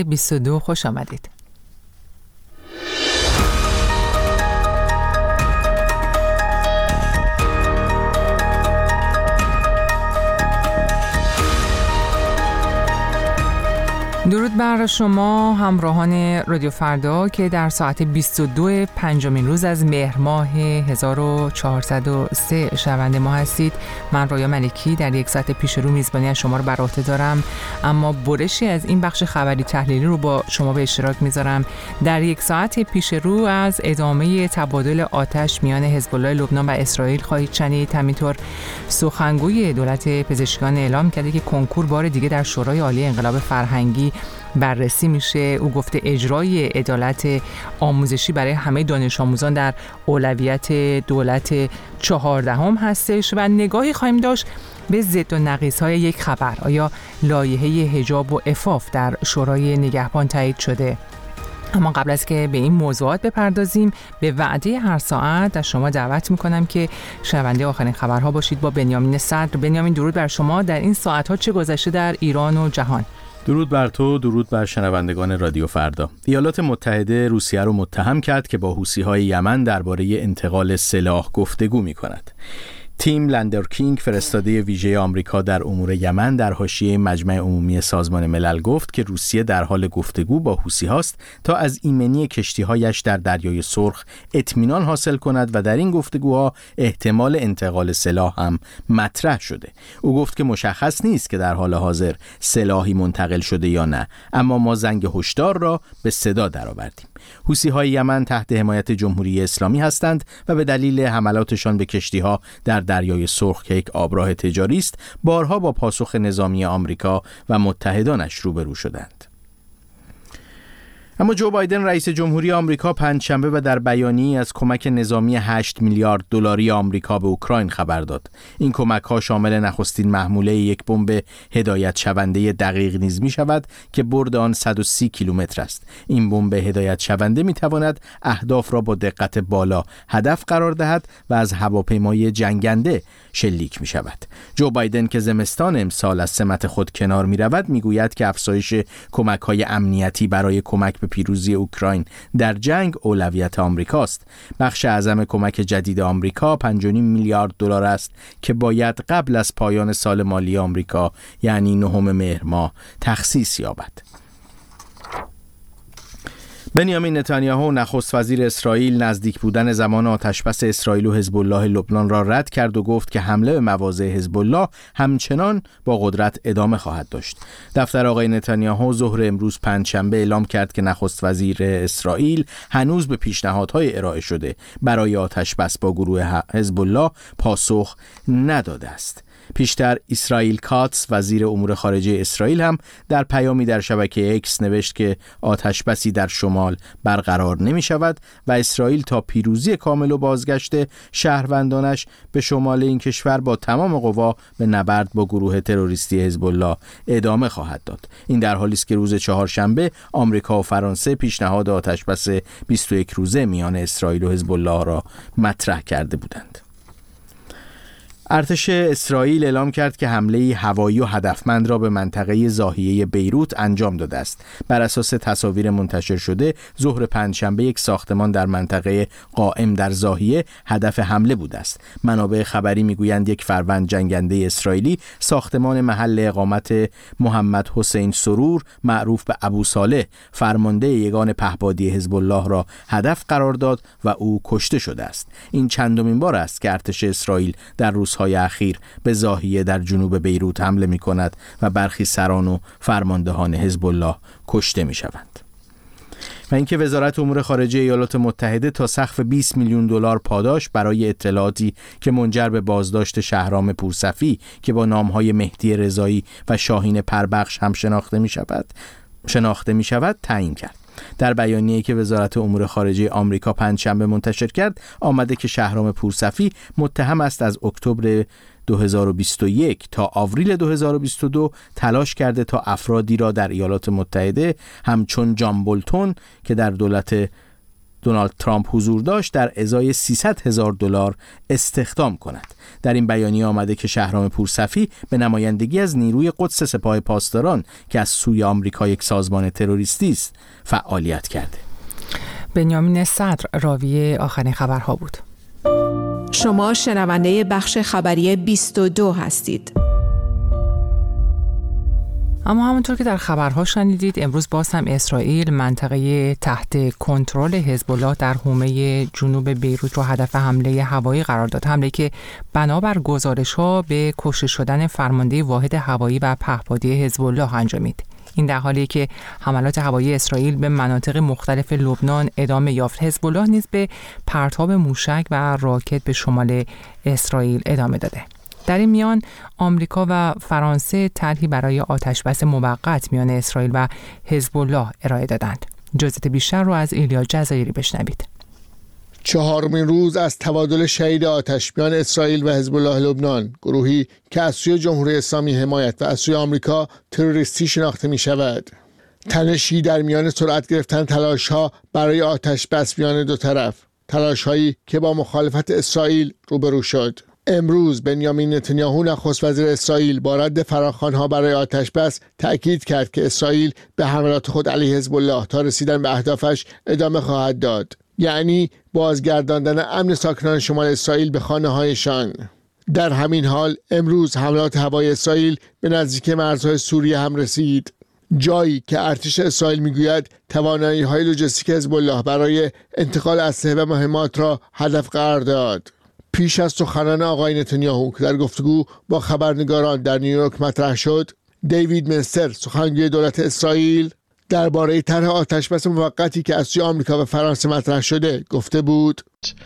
22 خوش آمدید. درود بر شما همراهان رادیو فردا که در ساعت 22 پنجمین روز از مهر ماه 1403 شنونده ما هستید. من رویا ملکی در یک ساعت پیش رو میزبانی از شما رو بر عهده دارم، اما برشی از این بخش خبری تحلیلی رو با شما به اشتراک میذارم. در یک ساعت پیش رو از ادامه تبادل آتش میان حزب الله لبنان و اسرائیل خواهید شنید. همینطور سخنگوی دولت پزشکیان اعلام کرده که کنکور بار دیگه در شورای عالی انقلاب فرهنگی بررسی میشه. او گفته اجرای عدالت آموزشی برای همه دانش آموزان در اولویت دولت 14 هستش و نگاهی خواهیم داشت به ضد و نقیص‌های یک خبر. آیا لایحه حجاب و عفاف در شورای نگهبان تایید شده؟ اما قبل از که به این موضوعات بپردازیم، به وعده هر ساعت از شما دعوت میکنم که شنونده آخرین خبرها باشید با بنیامین صدر. بنیامین، درود بر شما. در این ساعتها چه گذشته در ایران و جهان؟ درود بر تو، درود بر شنوندگان رادیو فردا. ایالات متحده روسیه رو متهم کرد که با حوثی‌های یمن درباره انتقال سلاح گفتگو می‌کند. تیم لندرکینگ، فرستاده ویژه آمریکا در امور یمن، در حاشیه مجمع عمومی سازمان ملل گفت که روسیه در حال گفتگو با حوثی‌هاست تا از ایمنی کشتی‌هایش در دریای سرخ اطمینان حاصل کند و در این گفتگوها احتمال انتقال سلاح هم مطرح شده. او گفت که مشخص نیست که در حال حاضر سلاحی منتقل شده یا نه، اما ما زنگ هشدار را به صدا درآوردیم. حوثی‌های یمن تحت حمایت جمهوری اسلامی هستند و به دلیل حملاتشان به کشتی‌ها در دریای سرخ که یک آبراه تجاری است، بارها با پاسخ نظامی آمریکا و متحدانش روبرو شدند. اما جو بایدن رئیس جمهوری آمریکا پنجشنبه و در بیانیه‌ای از کمک نظامی 8 میلیارد دلاری آمریکا به اوکراین خبر داد. این کمک‌ها شامل نخستین محموله یک بمب هدایت شونده دقیق نیز می‌شود که برد آن 130 کیلومتر است. این بمب هدایت شونده می‌تواند اهداف را با دقت بالا هدف قرار دهد و از هواپیمای جنگنده شلیک می‌شود. جو بایدن که زمستان امسال از سمت خود کنار می‌رود، می‌گوید که افزایش کمک‌های امنیتی برای کمک به پیروزی اوکراین در جنگ اولویت آمریکاست. بخش اعظم کمک جدید آمریکا 5.5 میلیارد دلار است که باید قبل از پایان سال مالی آمریکا یعنی 9 مهر ماه تخصیص یابد. بنیامین نتانیاهو نخست وزیر اسرائیل نزدیک بودن زمان آتشبس اسرائیل و حزب الله لبنان را رد کرد و گفت که حمله به مواضع حزب الله همچنان با قدرت ادامه خواهد داشت. دفتر آقای نتانیاهو ظهر امروز پنجشنبه اعلام کرد که نخست وزیر اسرائیل هنوز به پیشنهادهای ارائه شده برای آتشبس با گروه حزب الله پاسخ نداده است. پیشتر اسرائیل کاتس وزیر امور خارجه اسرائیل هم در پیامی در شبکه اکس نوشت که آتشبسی در شمال برقرار نمی شود و اسرائیل تا پیروزی کامل و بازگشت شهروندانش به شمال این کشور با تمام قوا به نبرد با گروه تروریستی حزب الله ادامه خواهد داد. این در حالی است که روز چهارشنبه آمریکا و فرانسه پیشنهاد آتشبس 21 روزه میان اسرائیل و حزب الله را مطرح کرده بودند. ارتش اسرائیل اعلام کرد که حمله هوایی و هدفمند را به منطقه ضاحیه بیروت انجام داده است. بر اساس تصاویر منتشر شده، ظهر پنجشنبه یک ساختمان در منطقه قائم در ضاحیه هدف حمله بوده است. منابع خبری میگویند یک فروند جنگنده اسرائیلی ساختمان محل اقامت محمد حسین سرور معروف به ابو صالح، فرمانده یگان پهپادی حزب الله را هدف قرار داد و او کشته شده است. این چندمین بار است که ارتش اسرائیل در روزهای اخیر به ضاحیه در جنوب بیروت حمله می کند و برخی سران و فرماندهان حزب الله کشته می شوند. و اینکه وزارت امور خارجه ایالات متحده تا سقف 20 میلیون دلار پاداش برای اطلاعاتی که منجر به بازداشت شهرام پورصفی که با نامهای مهدی رضایی و شاهین پربخش هم شناخته می شود تعیین کرد. در بیانیه‌ای که وزارت امور خارجه آمریکا پنجشنبه منتشر کرد، آمده که شهرام پورصفی متهم است از اکتبر 2021 تا آوریل 2022 تلاش کرده تا افرادی را در ایالات متحده همچون جان بولتون که در دولت دونالد ترامپ حضور داشت در ازای $300,000 استخدام کند. در این بیانیه آمده که شهرام پورصفی به نمایندگی از نیروی قدس سپاه پاسداران که از سوی آمریکا یک سازمان تروریستی است فعالیت کرده. بنیامین صدر راوی آخرین خبرها بود. شما شنونده بخش خبری 22 هستید. اما همونطور که در خبرها شنیدید، امروز باز هم اسرائیل منطقه تحت کنترل حزب الله در حومه جنوب بیروت رو هدف حمله هوایی قرار داد. حمله که بنابر گزارش‌ها به کشته شدن فرمانده واحد هوایی و پهپادی حزب الله انجامید. این در حالی که حملات هوایی اسرائیل به مناطق مختلف لبنان ادامه یافت. حزب الله نیز به پرتاب موشک و راکت به شمال اسرائیل ادامه داده. در این میان آمریکا و فرانسه طرحی برای آتشبس موقت میان اسرائیل و حزب الله ارائه دادند. جزئیات بیشتر رو از ایلیا جزایری بشنوید. چهارمین روز از تبادل شهید آتش میان اسرائیل و حزب الله لبنان، گروهی که از سوی جمهوری اسلامی حمایت و از سوی آمریکا تروریستی شناخته می شود. تنشی در میان سرعت گرفتن تلاش‌ها برای آتش بس میان دو طرف، تلاش‌هایی که با مخالفت اسرائیل روبرو شد. امروز بنیامین نتانیاهو نخست وزیر اسرائیل با رد فراخوان‌ها برای آتش بس تأکید کرد که اسرائیل به حملات خود علیه حزب الله تا رسیدن به اهدافش ادامه خواهد داد، یعنی بازگرداندن امن ساکنان شمال اسرائیل به خانه‌هایشان. در همین حال امروز حملات هوایی اسرائیل به نزدیک مرزهای سوریه هم رسید، جایی که ارتش اسرائیل میگوید توانایی‌های لوجستیک حزب الله برای انتقال اسلحه و مهمات را هدف قرار داد. پیش از سخنان آقای نتانیاهو که در گفتگو با خبرنگاران در نیویورک مطرح شد، دیوید منستر سخنگوی دولت اسرائیل درباره طرح آتشبس موقتی که از سوی آمریکا و فرانسه مطرح شده گفته بود: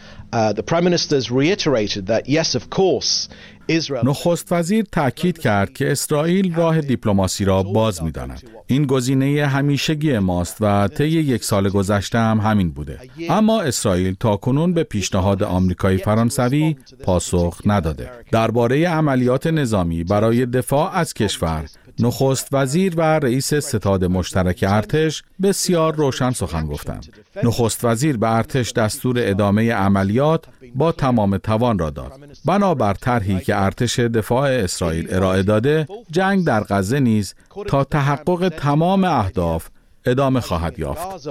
نخست وزیر تأکید کرد که اسرائیل راه دیپلماسی را باز می‌داند. این گزینه همیشگی ماست و طی یک سال گذشته هم همین بوده. اما اسرائیل تاکنون به پیشنهاد آمریکایی فرانسوی پاسخ نداده. درباره عملیات نظامی برای دفاع از کشور، نخست وزیر و رئیس ستاد مشترک ارتش بسیار روشن سخن گفتند. نخست وزیر به ارتش دستور ادامه عملیات با تمام توان را داد. بنابر طرحی که ارتش دفاع اسرائیل ارائه داده، جنگ در غزه نیز تا تحقق تمام اهداف ادامه خواهد یافت.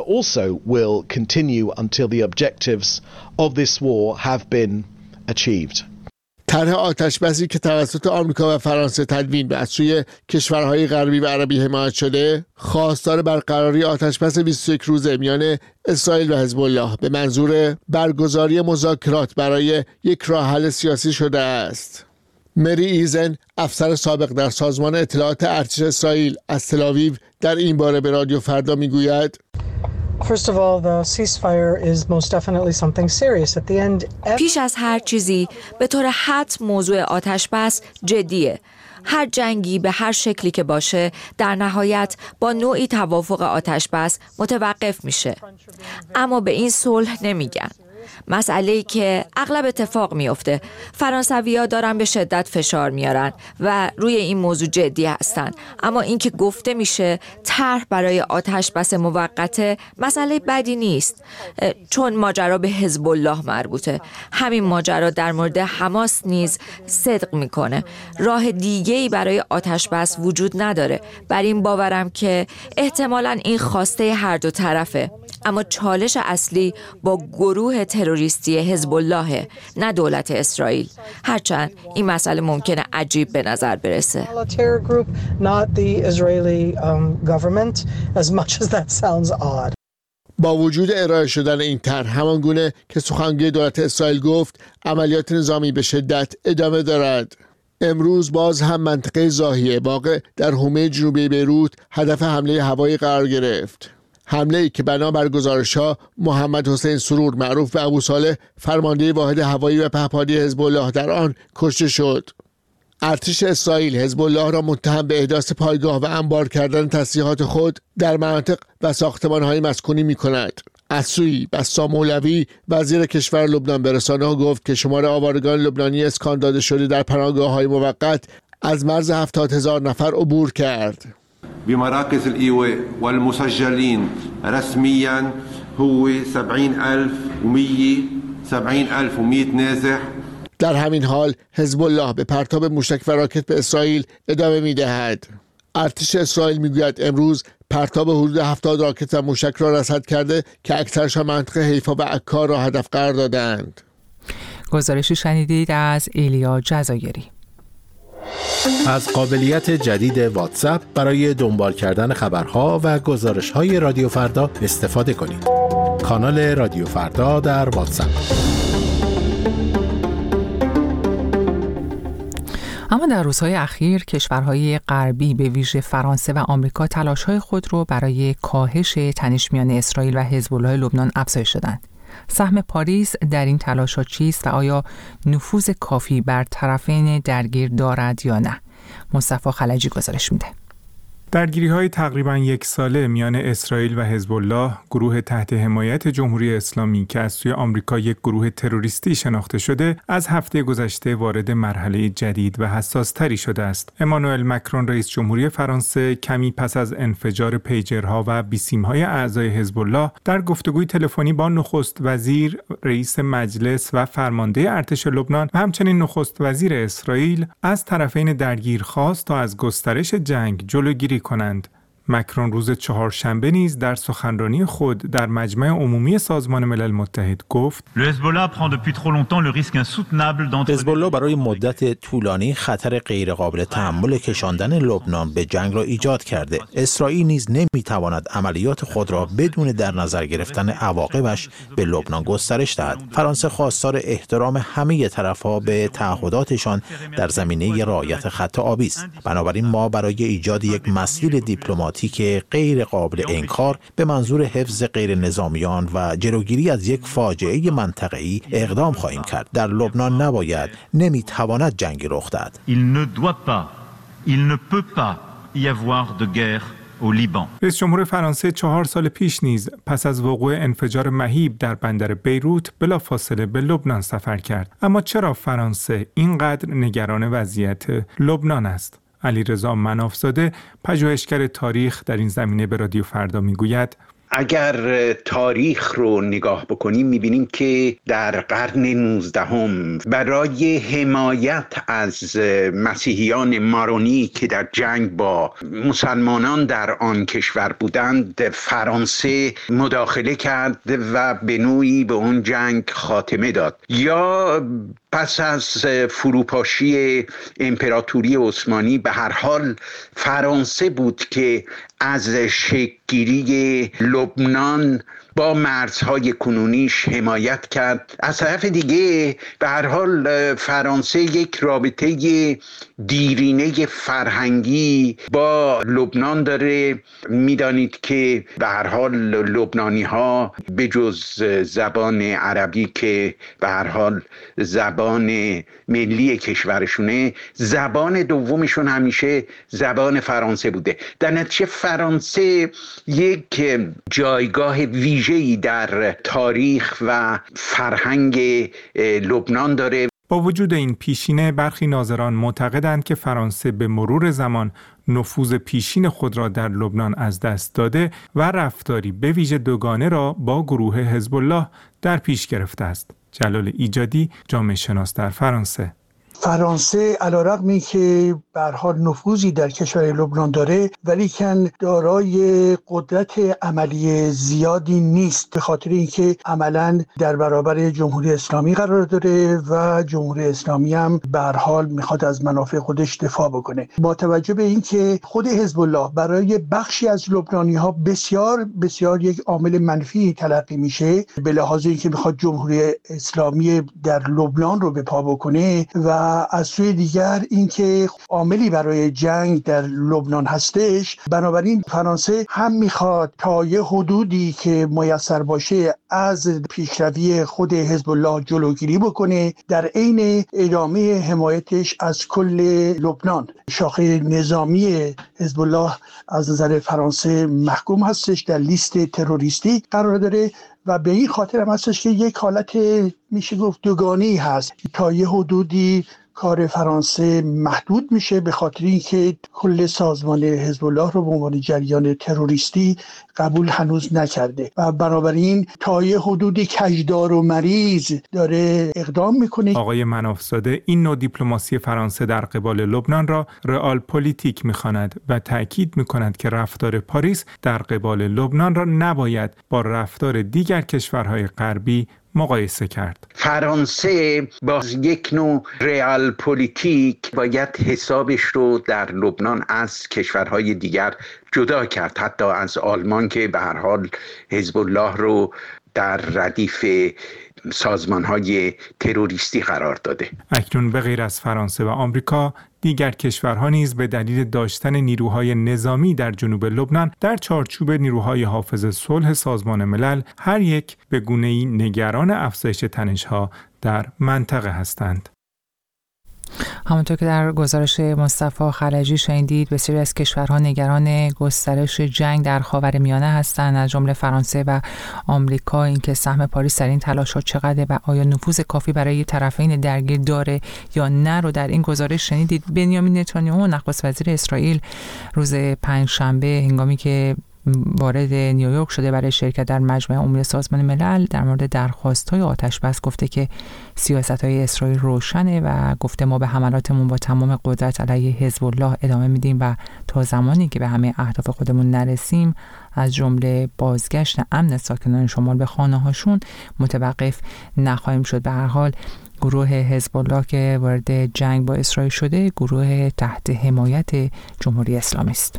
طرح آتشبسی که توسط آمریکا و فرانسه تدوین و از سوی کشورهای غربی و عربی حمایت شده، خواستار برقراری آتشبس 21 روزه میان اسرائیل و حزب الله به منظور برگزاری مذاکرات برای یک راه حل سیاسی شده است. مری ایزن، افسر سابق در سازمان اطلاعات ارتش اسرائیل از تل‌آویو، در این باره به رادیو فردا میگوید: پیش از هر چیزی به طور حتم موضوع آتش بس جدیه. هر جنگی به هر شکلی که باشه در نهایت با نوعی توافق آتش بس متوقف میشه. اما به این صلح نمیگن. مسئله‌ای که اغلب اتفاق میفته، فرانسوی‌ها دارن به شدت فشار میارن و روی این موضوع جدی هستن، اما این که گفته میشه طرح برای آتش بس موقته مسئله بدی نیست، چون ماجرا به حزب الله مربوطه. همین ماجرا در مورد حماس نیز صدق میکنه. راه دیگه‌ای برای آتش بس وجود نداره. بر این باورم که احتمالاً این خواسته هر دو طرفه، اما چالش اصلی با گروه تروریستی حزب الله، نه دولت اسرائیل، هرچند این مسئله ممکنه عجیب به نظر برسه. با وجود ارائه شدن این طرح، همان گونه که سخنگوی دولت اسرائیل گفت، عملیات نظامی به شدت ادامه دارد. امروز باز هم منطقه زاهیه واقع در حومه جنوبی بیروت هدف حمله هوایی قرار گرفت. حمله‌ای که بنابر گزارش‌ها محمد حسین سرور معروف به ابو صالح، فرمانده واحد هوایی و پهپادی حزب الله در آن کشته شد. ارتش اسرائیل حزب الله را متهم به احداث پایگاه و انبار کردن تسلیحات خود در مناطق و ساختمان‌های مسکونی می‌کند. از سوی بسام مولوی، وزیر کشور لبنان، به رسانه‌ها گفت که شمار آوارگان لبنانی اسکان داده شده در پناهگاه‌های موقت از مرز 70,000 نفر عبور کرد. بمراكز الإيواء والمسجلين رسميا هو 70,100 نازح. در همین حال حزب الله به پرتاب موشک و راکت به اسرائیل ادامه می‌دهد. ارتش اسرائیل میگوید امروز پرتاب حدود 70 راکت و موشک را رصد کرده که اکثرشان منطقه حیفا و عکا را هدف قرار دادند. گزارشی شنیدید از ایلیا جزایری. از قابلیت جدید واتساپ برای دنبال کردن خبرها و گزارش‌های رادیو فردا استفاده کنید. کانال رادیو فردا در واتساپ. اما در روزهای اخیر کشورهای غربی به ویژه فرانسه و آمریکا تلاش‌های خود را برای کاهش تنش میان اسرائیل و حزب الله لبنان افزایش دادند. سهم پاریس در این تلاش‌ها چیست و آیا نفوذ کافی بر طرفین درگیر دارد یا نه؟ مصطفی خلجی گزارش میده. درگیری‌های تقریباً یک ساله میان اسرائیل و حزب الله، گروه تحت حمایت جمهوری اسلامی که از سوی آمریکا یک گروه تروریستی شناخته شده، از هفته گذشته وارد مرحله جدید و حساس‌تری شده است. امانوئل مکرون رئیس جمهوری فرانسه کمی پس از انفجار پیجرها و بیسیم‌های اعضای حزب الله در گفتگوی تلفنی با نخست وزیر، رئیس مجلس و فرمانده ارتش لبنان و همچنین نخست وزیر اسرائیل از طرفین درگیر خواست تا از گسترش جنگ جلوگیری کنند. مکرون روز چهارشنبه نیز در سخنرانی خود در مجمع عمومی سازمان ملل متحد گفت: حزب الله برای مدت طولانی خطر غیرقابل تحمل کشاندن لبنان به جنگ را ایجاد کرده. اسرائیل نیز نمیتواند عملیات خود را بدون در نظر گرفتن عواقبش به لبنان گسترش دهد. فرانسه خواستار احترام همه طرف‌ها به تعهداتشان در زمینه رعایت خط آبی است. بنابراین ما برای ایجاد یک مسیر دیپلماتیک که غیر قابل انکار به منظور حفظ غیر نظامیان و جلوگیری از یک فاجعه منطقه‌ای اقدام خواهیم کرد. در لبنان نباید، نمیتواند جنگی رخ دهد. رئیس جمهور فرانسه 4 سال پیش نیز پس از وقوع انفجار مهیب در بندر بیروت بلافاصله به لبنان سفر کرد. اما چرا فرانسه اینقدر نگران وضعیت لبنان است؟ علیرضا منافزاده، پژوهشگر تاریخ در این زمینه به رادیو فردا میگوید: اگر تاریخ رو نگاه بکنیم میبینیم که در قرن 19 برای حمایت از مسیحیان مارونی که در جنگ با مسلمانان در آن کشور بودند فرانسه مداخله کرد و به نوعی به اون جنگ خاتمه داد. یا پس از فروپاشی امپراتوری عثمانی به هر حال فرانسه بود که از شکل‌گیری لبنان با مرزهای کنونیش حمایت کرد. از طرف دیگه به هر حال فرانسه یک رابطه دیرینه فرهنگی با لبنان داره. میدانید که به هر حال لبنانی ها به جز زبان عربی که به هر حال زبان ملی کشورشونه، زبان دومشون همیشه زبان فرانسه بوده. در نتیجه فرانسه یک جایگاه ویژه‌ای در تاریخ و فرهنگ لبنان داره. با وجود این پیشینه، برخی ناظران معتقدند که فرانسه به مرور زمان نفوذ پیشین خود را در لبنان از دست داده و رفتاری به ویژه دوگانه را با گروه حزب الله در پیش گرفته است. جلال ایجادی، جامعه شناس در فرانسه: فرانسه علیرغم اینکه به هر حال نفوذی در کشور لبنان داره ولیکن دارای قدرت عملی زیادی نیست، به خاطر اینکه عملاً در برابر جمهوری اسلامی قرار داره و جمهوری اسلامی هم به هر حال میخواد از منافع خودش دفاع بکنه. با توجه به اینکه خود حزب الله برای بخشی از لبنانی ها بسیار بسیار یک عامل منفی تلقی میشه، به لحاظ اینکه میخواد جمهوری اسلامی در لبنان رو به پا بکنه، و از سوی دیگر اینکه عاملی برای جنگ در لبنان هستش. بنابراین فرانسه هم میخواد تا یه حدودی که میسر باشه از پیشروی خود حزب الله جلوگیری بکنه، در عین ادامه حمایتش از کل لبنان. شاخه نظامی حزب الله از نظر فرانسه محکوم هستش، در لیست تروریستی قرار داره و به این خاطر هم هستش که یک حالت میشه گفت دوگانی هست. تا یه حدودی کار فرانسه محدود میشه، به خاطر اینکه کل سازمان حزب الله رو به عنوان جریان تروریستی قبول هنوز نکرده و بنابراین تا یه حدودی کجدار و مریض داره اقدام میکنه. آقای منافزاده این نوع دیپلماسی فرانسه در قبال لبنان را رئال پلیتیک میخواند و تأکید میکند که رفتار پاریس در قبال لبنان را نباید با رفتار دیگر کشورهای غربی مقایسه کرد. فرانسه با یک نوع رئال پلیتیک باید حسابش رو در لبنان از کشورهای دیگر جدا کرد، حتی از آلمان که به هر حال حزب الله رو در ردیف سازمان‌های تروریستی قرار داده. اکنون به غیر از فرانسه و آمریکا، دیگر کشورها نیز به دلیل داشتن نیروهای نظامی در جنوب لبنان در چارچوب نیروهای حافظ صلح سازمان ملل هر یک به گونه‌ای نگران افزایش تنش‌ها در منطقه هستند. همونطور که در گزارش مصطفی خلجی شنیدید، بسیاری از کشورها نگران گسترش جنگ در خاورمیانه هستند، از جمله فرانسه و آمریکا. اینکه سهم پاریس در این تلاش‌ها چقدر و آیا نفوذ کافی برای طرفین درگیر داره یا نه رو در این گزارش شنیدید. بنیامین نتانیاهو نخست وزیر اسرائیل روز پنجشنبه هنگامی که وارد نیویورک شده برای شرکت در مجمع عمومی سازمان ملل در مورد درخواست‌های آتش‌بس گفته که سیاست‌های اسرائیل روشنه و گفته ما به حملاتمون با تمام قدرت علیه حزب الله ادامه میدیم و تا زمانی که به همه اهداف خودمون نرسیم از جمله بازگشت امن ساکنان شمال به خانه‌هاشون متوقف نخواهیم شد. به هر حال گروه حزب الله که وارد جنگ با اسرائیل شده گروه تحت حمایت جمهوری اسلامی است.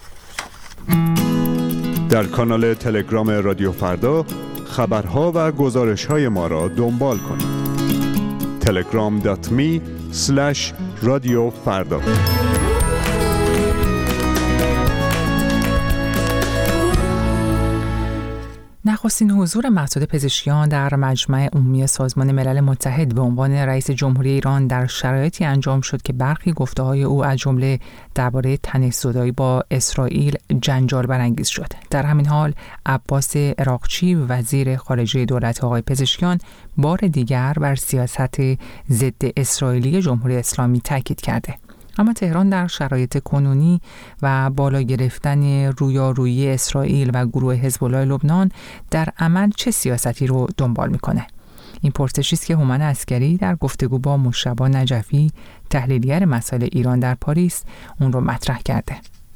در کانال تلگرام رادیو فردا خبرها و گزارش‌های ما را دنبال کنید. telegram.me/رادیو فردا. نخستین حضور مسعود پزشکیان در مجمع عمومی سازمان ملل متحد به عنوان رئیس جمهوری ایران در شرایطی انجام شد که برخی گفته‌های او از جمله درباره تنش‌زدایی با اسرائیل جنجال برانگیز شد. در همین حال عباس عراقچی وزیر خارجه دولت آقای پزشکیان بار دیگر بر سیاست ضد اسرائیلی جمهوری اسلامی تاکید کرده. اما تهران در شرایط کنونی و بالا گرفتن رویارویی اسرائیل و گروه حزب الله لبنان در عمل چه سیاستی رو دنبال میکنه؟ این پرسشی است که هومن عسکری در گفتگو با مجتبی نجفی تحلیلگر مسائل ایران در پاریس اون رو مطرح کرده.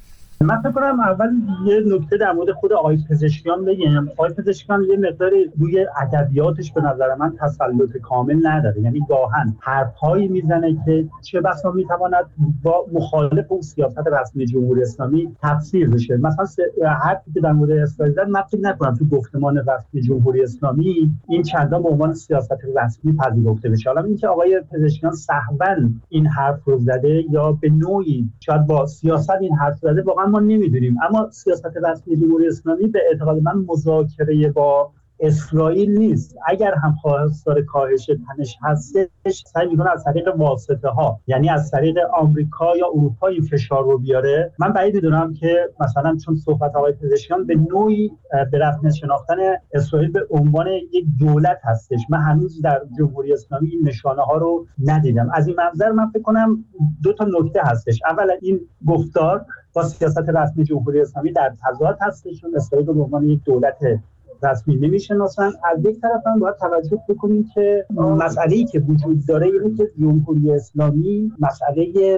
من فکر کنم اول یه نکته در مورد خود آقای پزشکیان بگم. آقای پزشکیان یه مقداری روی ادبیاتش به نظر من تسلط کامل نداره، یعنی گاهن حرف‌هایی میزنه که چه بسا میتواند با مخالف اون سیاست رسمی جمهوری اسلامی تفسیر بشه. مثلا حرفی که در مورد اسرائیل زد، من فکر نکنم تو گفتمان رسمی جمهوری اسلامی این چندان به عنوان سیاست رسمی پذیرفته بشه. حالا اینکه آقای پزشکیان سهواً این حرف رو زده یا به نوعی شاید با سیاست این حرف زده واقعا ما نمیدونیم، اما سیاست رسمی جمهوری اسلامی به اعتقاد من مذاکره با اسرائیل نیست. اگر هم خواستار کاهش تنش هستش سعی میکنه از طریق واسطه ها، یعنی از طریق آمریکا یا اروپا این فشار رو بیاره. من بعید میدونم که مثلا چون صحبت آقای پزشکیان به نوعی به رسمیت شناختن اسرائیل به عنوان یک دولت هستش، من هنوز در جمهوری اسلامی این نشانه ها رو ندیدم. از این منظر من فکر کنم دو تا نکته هستش. اولا این گفتار با سیاست رسمی جمهوری اسلامی در تضاد هستش، چون اسرائیل به عنوان یک دولت رسمی نمیشناسن. از یک طرف هم باید توجه بکنیم که مسئله‌ای که وجود داره اینه که جمهوری اسلامی مسئله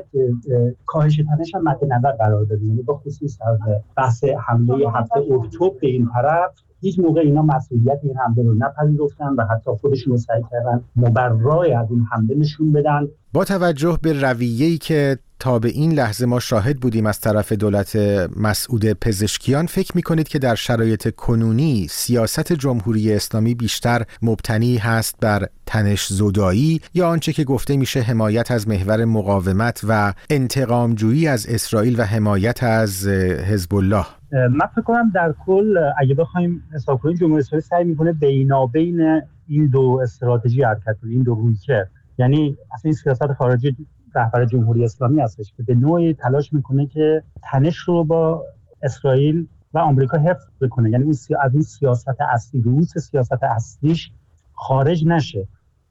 کاهش تنش هم مد نظر قرار داده، یعنی با خصوص از بحث حمله 7 اکتبر به این طرف هیچ موقع اینا مسئولیت این حمله رو نپذیرفتن و حتی خودشون سعی کردن مبرای از این حمله نشون بدن. با توجه به رویه‌ای که تا به این لحظه ما شاهد بودیم از طرف دولت مسعود پزشکیان، فکر می‌کنید که در شرایط کنونی سیاست جمهوری اسلامی بیشتر مبتنی هست بر تنش‌زدایی یا آنچه که گفته میشه حمایت از محور مقاومت و انتقام‌جویی از اسرائیل و حمایت از حزب الله؟ من فکر کنم در کل اگه بخوایم حساب کنیم جمهوری اسلامی سعی می‌کنه بینابین این دو استراتژی حرکت کنه، این دو رویکرد. یعنی اصلا این سیاست خارجی رهبر جمهوری اسلامی هستش که به نوعی تلاش میکنه که تنش رو با اسرائیل و آمریکا حفظ بکنه، یعنی از اون سیاست اصلی، رؤوس سیاست اصلیش خارج نشه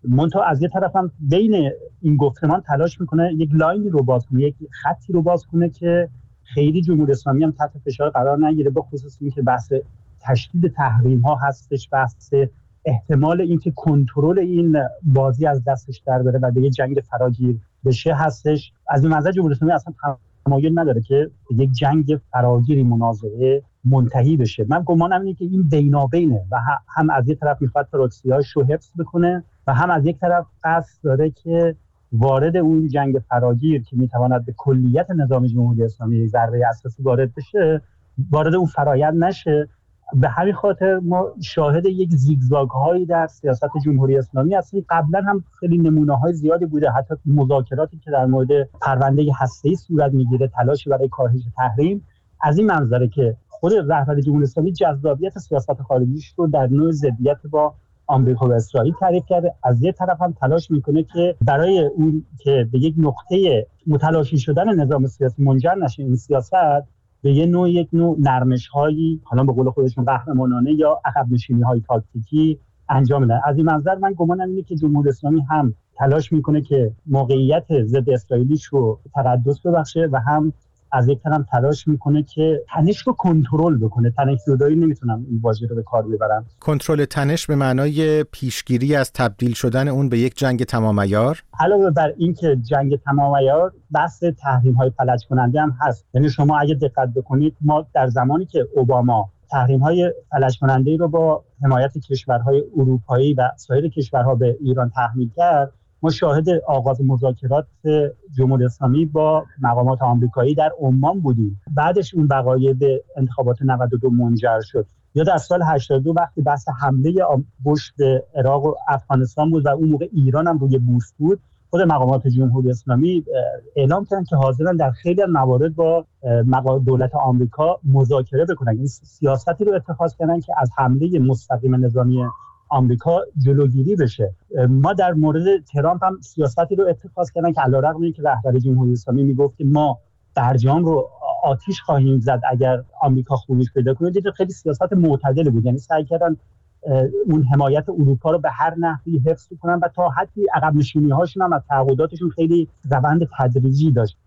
منتها از یه طرف هم بین این گفتمان تلاش میکنه یک لاینی رو باز کنه، یک خطی رو باز کنه که خیلی جمهوری اسلامی هم تحت فشار قرار نگیره، به خصوص اینکه بحث تشدید تحریم ها هستش، بحث احتمال اینکه کنترل این بازی از دستش در بره و به یه جنگ فراگیر بشه هستش. از این منظر جمهوری اسلامی اصلا تمایل نداره که یک جنگ فراگیری منازعه منتهی بشه. من گمانم اینه که این بینابینه و هم از یه طرف میخواد پروکسی‌هاش رو حفظ بکنه و هم از یک طرف قصد داره که وارد اون جنگ فراگیر که میتواند به کلیت نظام جمهوری اسلامی ضربه اساسی وارد بشه، وارد اون فرایند نشه. به همین خاطر ما شاهد یک زیگزاگ هایی در سیاست جمهوری اسلامی هستیم. قبلا هم خیلی نمونه های زیادی بوده، حتی مذاکراتی که در مورد پرونده هسته‌ای صورت میگیره، تلاشی برای کاهش تحریم، از این منظره که خود رهبر جمهوری اسلامی جذابیت سیاست خارجیش رو در نوع ضدیت با آمریکا و اسرائیل تعریف کرده. از یک طرف هم تلاش میکنه که برای اون که به یک نقطه متلاشی شدن نظام سیاسی منجر نشه این سیاست، به یک نوع نرمش هایی، حالا به قول خودشون قهرمانانه یا عقب نشینی های تاکتیکی انجام میدن. از این منظر من گمانم اینه که جمهوری اسلامی هم تلاش میکنه که موقعیت ضد اسرائیلیش رو تقدس ببخشه و هم از یک طرف تلاش میکنه که تنش رو کنترل بکنه. تنش زدایی نمیتونم این واژه رو به کار ببرم. کنترل تنش به معنای پیشگیری از تبدیل شدن اون به یک جنگ تمام عیار. علاوه بر این که جنگ تمام عیار، بحث تحریم‌های فلج کننده هم هست. یعنی شما اگه دقت بکنید، ما در زمانی که اوباما تحریم‌های فلج کننده رو با حمایت کشورهای اروپایی و سایر کشورها به ایران تحمیل کرد، ما شاهد آغاز مذاکرات جمهوری اسلامی با مقامات آمریکایی در عمان بودیم. بعدش اون وقایع به انتخابات 92 منجر شد. یا در سال 82 وقتی بحث حمله بوش به عراق و افغانستان بود و اون موقع ایران هم روی بورس بود، خود مقامات جمهوری اسلامی اعلام کردن که حاضرن در خیلی موارد با دولت آمریکا مذاکره بکنن. این سیاستی رو اتخاذ کردن که از حمله مستقیم نظامی آمریکا جلوگیری بشه. ما در مورد ترامپ هم سیاستی رو اتخاذ کردن که علیرغم اینکه رهبر جمهوری اسلامی میگفت که ما برجام رو آتیش خواهیم زد اگر آمریکا خروج پیدا کنه، دیگه خیلی سیاست معتدل بود. یعنی سعی کردن اون حمایت اروپا رو به هر نحوی حفظ کنن و تا حدی عقب نشینی هاشون هم از تعهداتشون خیلی روند تدریجی داشت.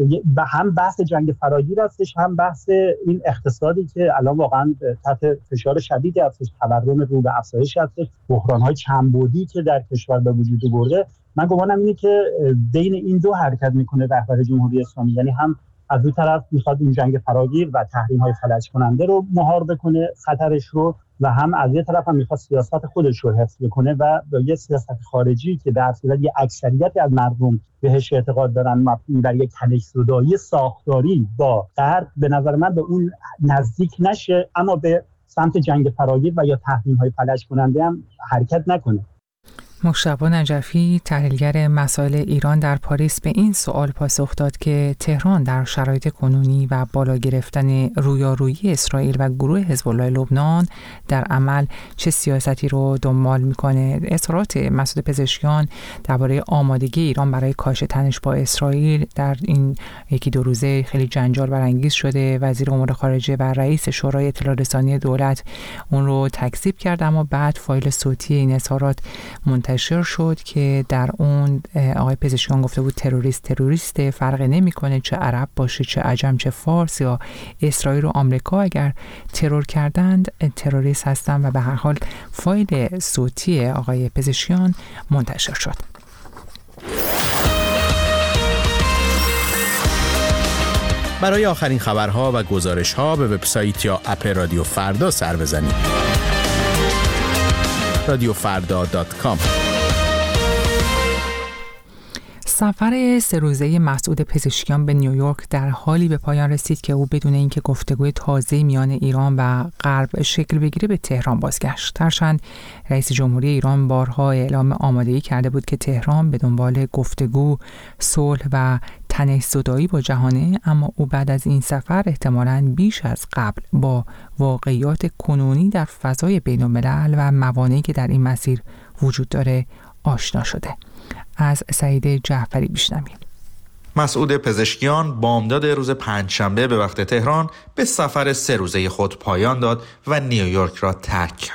و هم بحث جنگ فراگیر هستش، هم بحث این اقتصادی که الان واقعا تحت فشار شدیدی هستش، تورم رو به افزایش هستش، بحران‌های چندبعدی که در کشور به وجود برده. من گمانم اینه که بین این دو حرکت میکنه رهبر جمهوری اسلامی، یعنی هم از اون طرف میخواد این جنگ فراگیر و تحریم‌های فلج کننده رو مهار بکنه خطرش رو، و هم از یه طرف هم میخواد سیاست خودش رو حفظ بکنه و با یه سیاست خارجی که در اصل یه اکثریت از مردم بهش اعتقاد دارن مبنی بر یک تنش‌زدایی ساختاری با غرب، به نظر من به اون نزدیک نشه، اما به سمت جنگ فراگیر و یا تحریم‌های فلج کننده هم حرکت نکنه. مجتبی نجفی، تحلیلگر مسائل ایران در پاریس، به این سوال پاسخ داد که تهران در شرایط کنونی و بالا گرفتن رویارویی اسرائیل و گروه حزب الله لبنان در عمل چه سیاستی رو دنبال میکنه. اظهارات مسعود پزشکیان درباره آمادگی ایران برای کاهش تنش با اسرائیل در این یکی دو روزه خیلی جنجال برانگیز شده. وزیر امور خارجه و رئیس شورای اطلاع رسانی دولت اون رو تکذیب کرد، اما بعد فایل صوتی این اظهارات منتشر شد که در اون آقای پزشکیان گفته بود تروریست فرق نمیکنه چه عرب باشه، چه عجم، چه فارس یا اسرائیل و آمریکا، اگر ترور کردند تروریست هستن. و به هر حال فایل صوتی آقای پزشکیان منتشر شد. برای آخرین خبرها و گزارش‌ها به وبسایت یا اپ رادیو فردا سر بزنید. radiofarda.com. سفر 3 روزه مسعود پزشکیان به نیویورک در حالی به پایان رسید که او بدون اینکه گفتگوی تازه میان ایران و غرب شکل بگیره به تهران بازگشت. هرچند رئیس جمهوری ایران بارها اعلام آمادگی کرده بود که تهران به دنبال گفتگو، صلح و تنش‌زدایی با جهانه، اما او بعد از این سفر احتمالاً بیش از قبل با واقعیات کنونی در فضای بین‌الملل و موانعی که در این مسیر وجود داره آشنا شده. از سعید جعفری بشنویم. مسعود پزشکیان بامداد روز پنجشنبه به وقت تهران به سفر 3 روزه خود پایان داد و نیویورک را ترک کرد.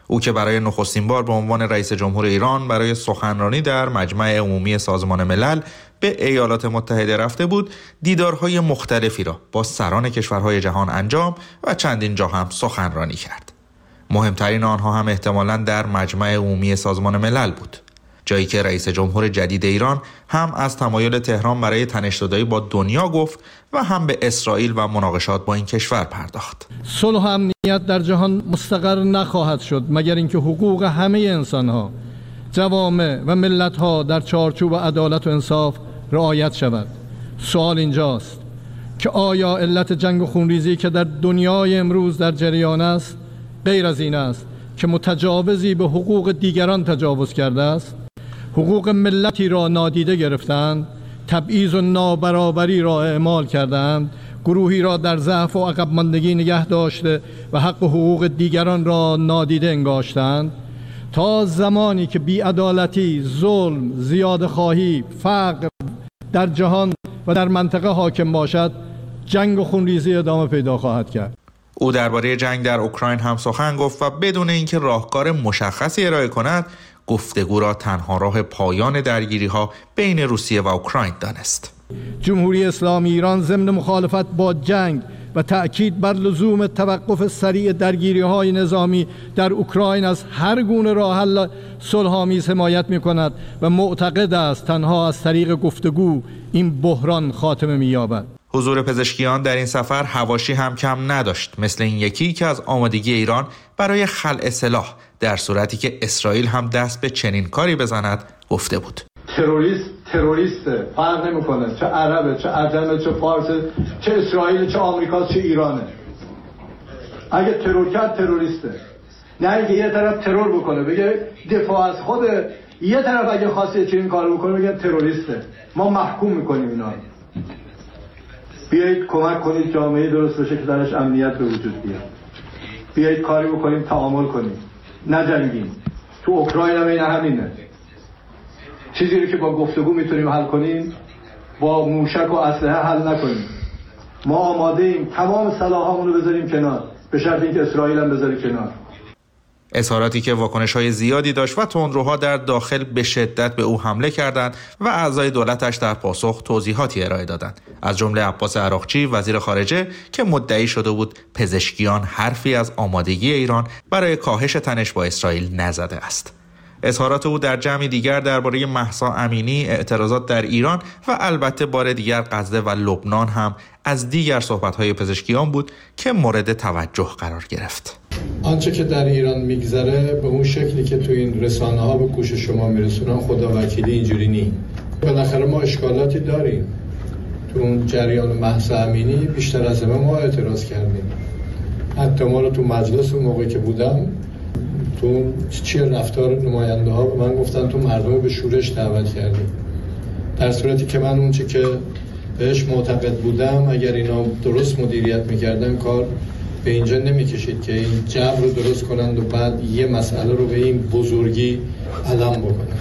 او که برای نخستین بار به عنوان رئیس جمهور ایران برای سخنرانی در مجمع عمومی سازمان ملل به ایالات متحده رفته بود، دیدارهای مختلفی را با سران کشورهای جهان انجام و چندین جا هم سخنرانی کرد. مهمترین آنها هم احتمالاً در مجمع عمومی سازمان ملل بود، جایی که رئیس جمهور جدید ایران هم از تمایل تهران برای تنش‌زدایی با دنیا گفت و هم به اسرائیل و مناقشات با این کشور پرداخت. صلح و امنیت در جهان مستقر نخواهد شد مگر اینکه حقوق همه انسان‌ها، جوامع و ملت‌ها در چارچوب عدالت و انصاف رعایت شود. سوال اینجاست که آیا علت جنگ و خونریزی که در دنیای امروز در جریان است غیر از این است که متجاوزی به حقوق دیگران تجاوز کرده است، حقوق ملتی را نادیده گرفتند، تبعیض و نابرابری را اعمال کردند، گروهی را در ضعف و عقب ماندگی نگه داشته و حق و حقوق دیگران را نادیده انگاشتند؟ تا زمانی که بی‌عدالتی، ظلم، زیادخواهی، فقر در جهان و در منطقه حاکم باشد، جنگ و خونریزی ادامه پیدا خواهد کرد. او درباره جنگ در اوکراین هم سخن گفت و بدون اینکه راهکار مشخصی ارائه کند، گفتگو را تنها راه پایان درگیری‌ها بین روسیه و اوکراین دانست. جمهوری اسلامی ایران ضمن مخالفت با جنگ و تأکید بر لزوم توقف سریع درگیری‌های نظامی در اوکراین از هر گونه راه حل صلح‌آمیز حمایت می‌کند و معتقد است تنها از طریق گفتگو این بحران خاتمه می‌یابد. حضور پزشکیان در این سفر حواشی هم کم نداشت، مثل این یکی که از آمادگی ایران برای خلع سلاح در صورتی که اسرائیل هم دست به چنین کاری بزند گفته بود. تروریسته، فرق نمیکنه چه عربه، چه عجمه، چه فارسه، چه اسرائیل، چه آمریکا، چه ایرانه. اگه ترور کرد تروریسته. نه اینکه یه طرف ترور بکنه بگه دفاع از خود، یه طرف اگه خواسته چنین کارو بکنه بگه تروریسته. ما محکوم میکنیم اینا. بیایید کمک کنید جامعه درست بشه که درش امنیت به وجود بیاد. بیایید کاری بکنیم، تعامل کنیم، نجنگیم. تو اوکراین هم این همینه. چیزی رو که با گفتگو میتونیم حل کنیم، با موشک و اسلحه حل نکنیم. ما آماده ایم تمام سلاحامون رو بذاریم کنار، به شرط اینکه اسرائیل هم بذاره کنار. اظهاراتی که واکنش‌های زیادی داشت و تندروها در داخل به شدت به او حمله کردند و اعضای دولتش در پاسخ توضیحاتی ارائه دادند، از جمله عباس عراقچی وزیر خارجه که مدعی شده بود پزشکیان حرفی از آمادگی ایران برای کاهش تنش با اسرائیل نزده است. اظهارات او در جمعی دیگر درباره مهسا امینی، اعتراضات در ایران و البته بار دیگر غزه و لبنان هم از دیگر صحبت‌های پزشکیان بود که مورد توجه قرار گرفت. آنچه که در ایران میگذره به اون شکلی که تو این رسانه‌ها به گوش شما میرسونن خدا وکیلی اینجوری نی. بالاخره ما اشکالاتی داریم. تو اون جریان مهسا امینی بیشتر از همه ما اعتراض کردیم. حتی ما رو تو مجلس اون موقعی که بودم، تو چیه رفتار نماینده ها به من گفتن تو مردم به شورش دعوت کردی، در صورتی که من اون چی که بهش معتقد بودم اگر اینا درست مدیریت میکردن کار به اینجا نمیکشید که این جبر رو درست کنند و بعد یه مسئله رو به این بزرگی علم بکنن.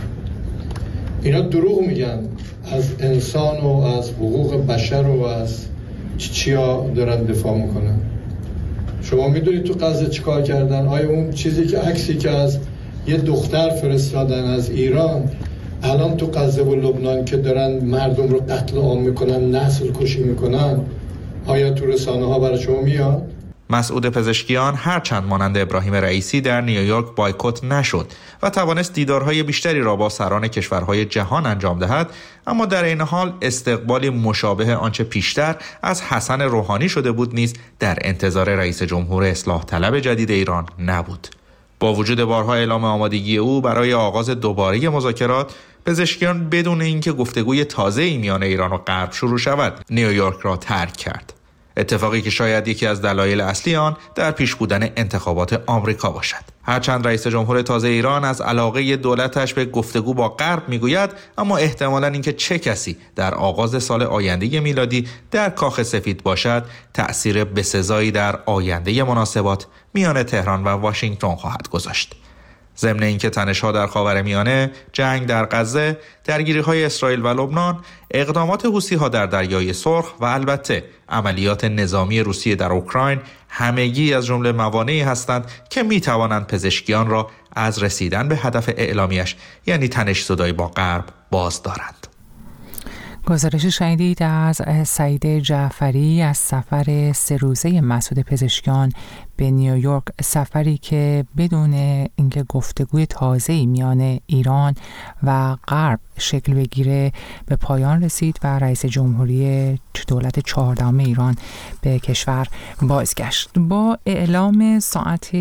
اینا دروغ میگن، از انسان و از حقوق بشر و از چیا دارن دفاع میکنن. شما میدونید تو غزه چیکار کردن؟ آیا اون چیزی که عکسی که از یه دختر فرستادن از ایران الان تو غزه و لبنان که دارن مردم رو قتل عام میکنن، نسل کشی میکنن، آیا تو رسانه ها برای شما میاد؟ مسعود پزشکیان هرچند مانند ابراهیم رئیسی در نیویورک بایکوت نشد و توانست دیدارهای بیشتری را با سران کشورهای جهان انجام دهد، اما در این حال استقبالی مشابه آنچه پیشتر از حسن روحانی شده بود نیز در انتظار رئیس جمهور اصلاح طلب جدید ایران نبود. با وجود بارها اعلام آمادگی او برای آغاز دوباره مذاکرات، پزشکیان بدون اینکه گفتگوی تازه‌ای میان ایران و غرب شروع شود، نیویورک را ترک کرد. اتفاقی که شاید یکی از دلایل اصلی آن در پیش بودن انتخابات آمریکا باشد. هرچند رئیس جمهور تازه ایران از علاقه دولتش به گفتگو با غرب میگوید، اما احتمالاً اینکه چه کسی در آغاز سال آینده میلادی در کاخ سفید باشد، تأثیر بسزایی در آینده مناسبات میان تهران و واشنگتن خواهد گذاشت. ضمن اینکه تنش‌ها در خاورمیانه، جنگ در غزه، درگیری‌های اسرائیل و لبنان، اقدامات حوثی‌ها در دریای سرخ و البته عملیات نظامی روسیه در اوکراین همگی از جمله موانعی هستند که می‌توانند پزشکیان را از رسیدن به هدف اعلامیش یعنی تنش‌زدایی با غرب باز دارند. گزارش شنیدید از سعید جعفری از سفر 3 روزه مسعود پزشکیان به نیویورک، سفری که بدون اینکه گفتگوی تازه‌ای میان ایران و غرب شکل بگیره به پایان رسید و رئیس جمهوری دولت 14 ایران به کشور بازگشت. با اعلام ساعت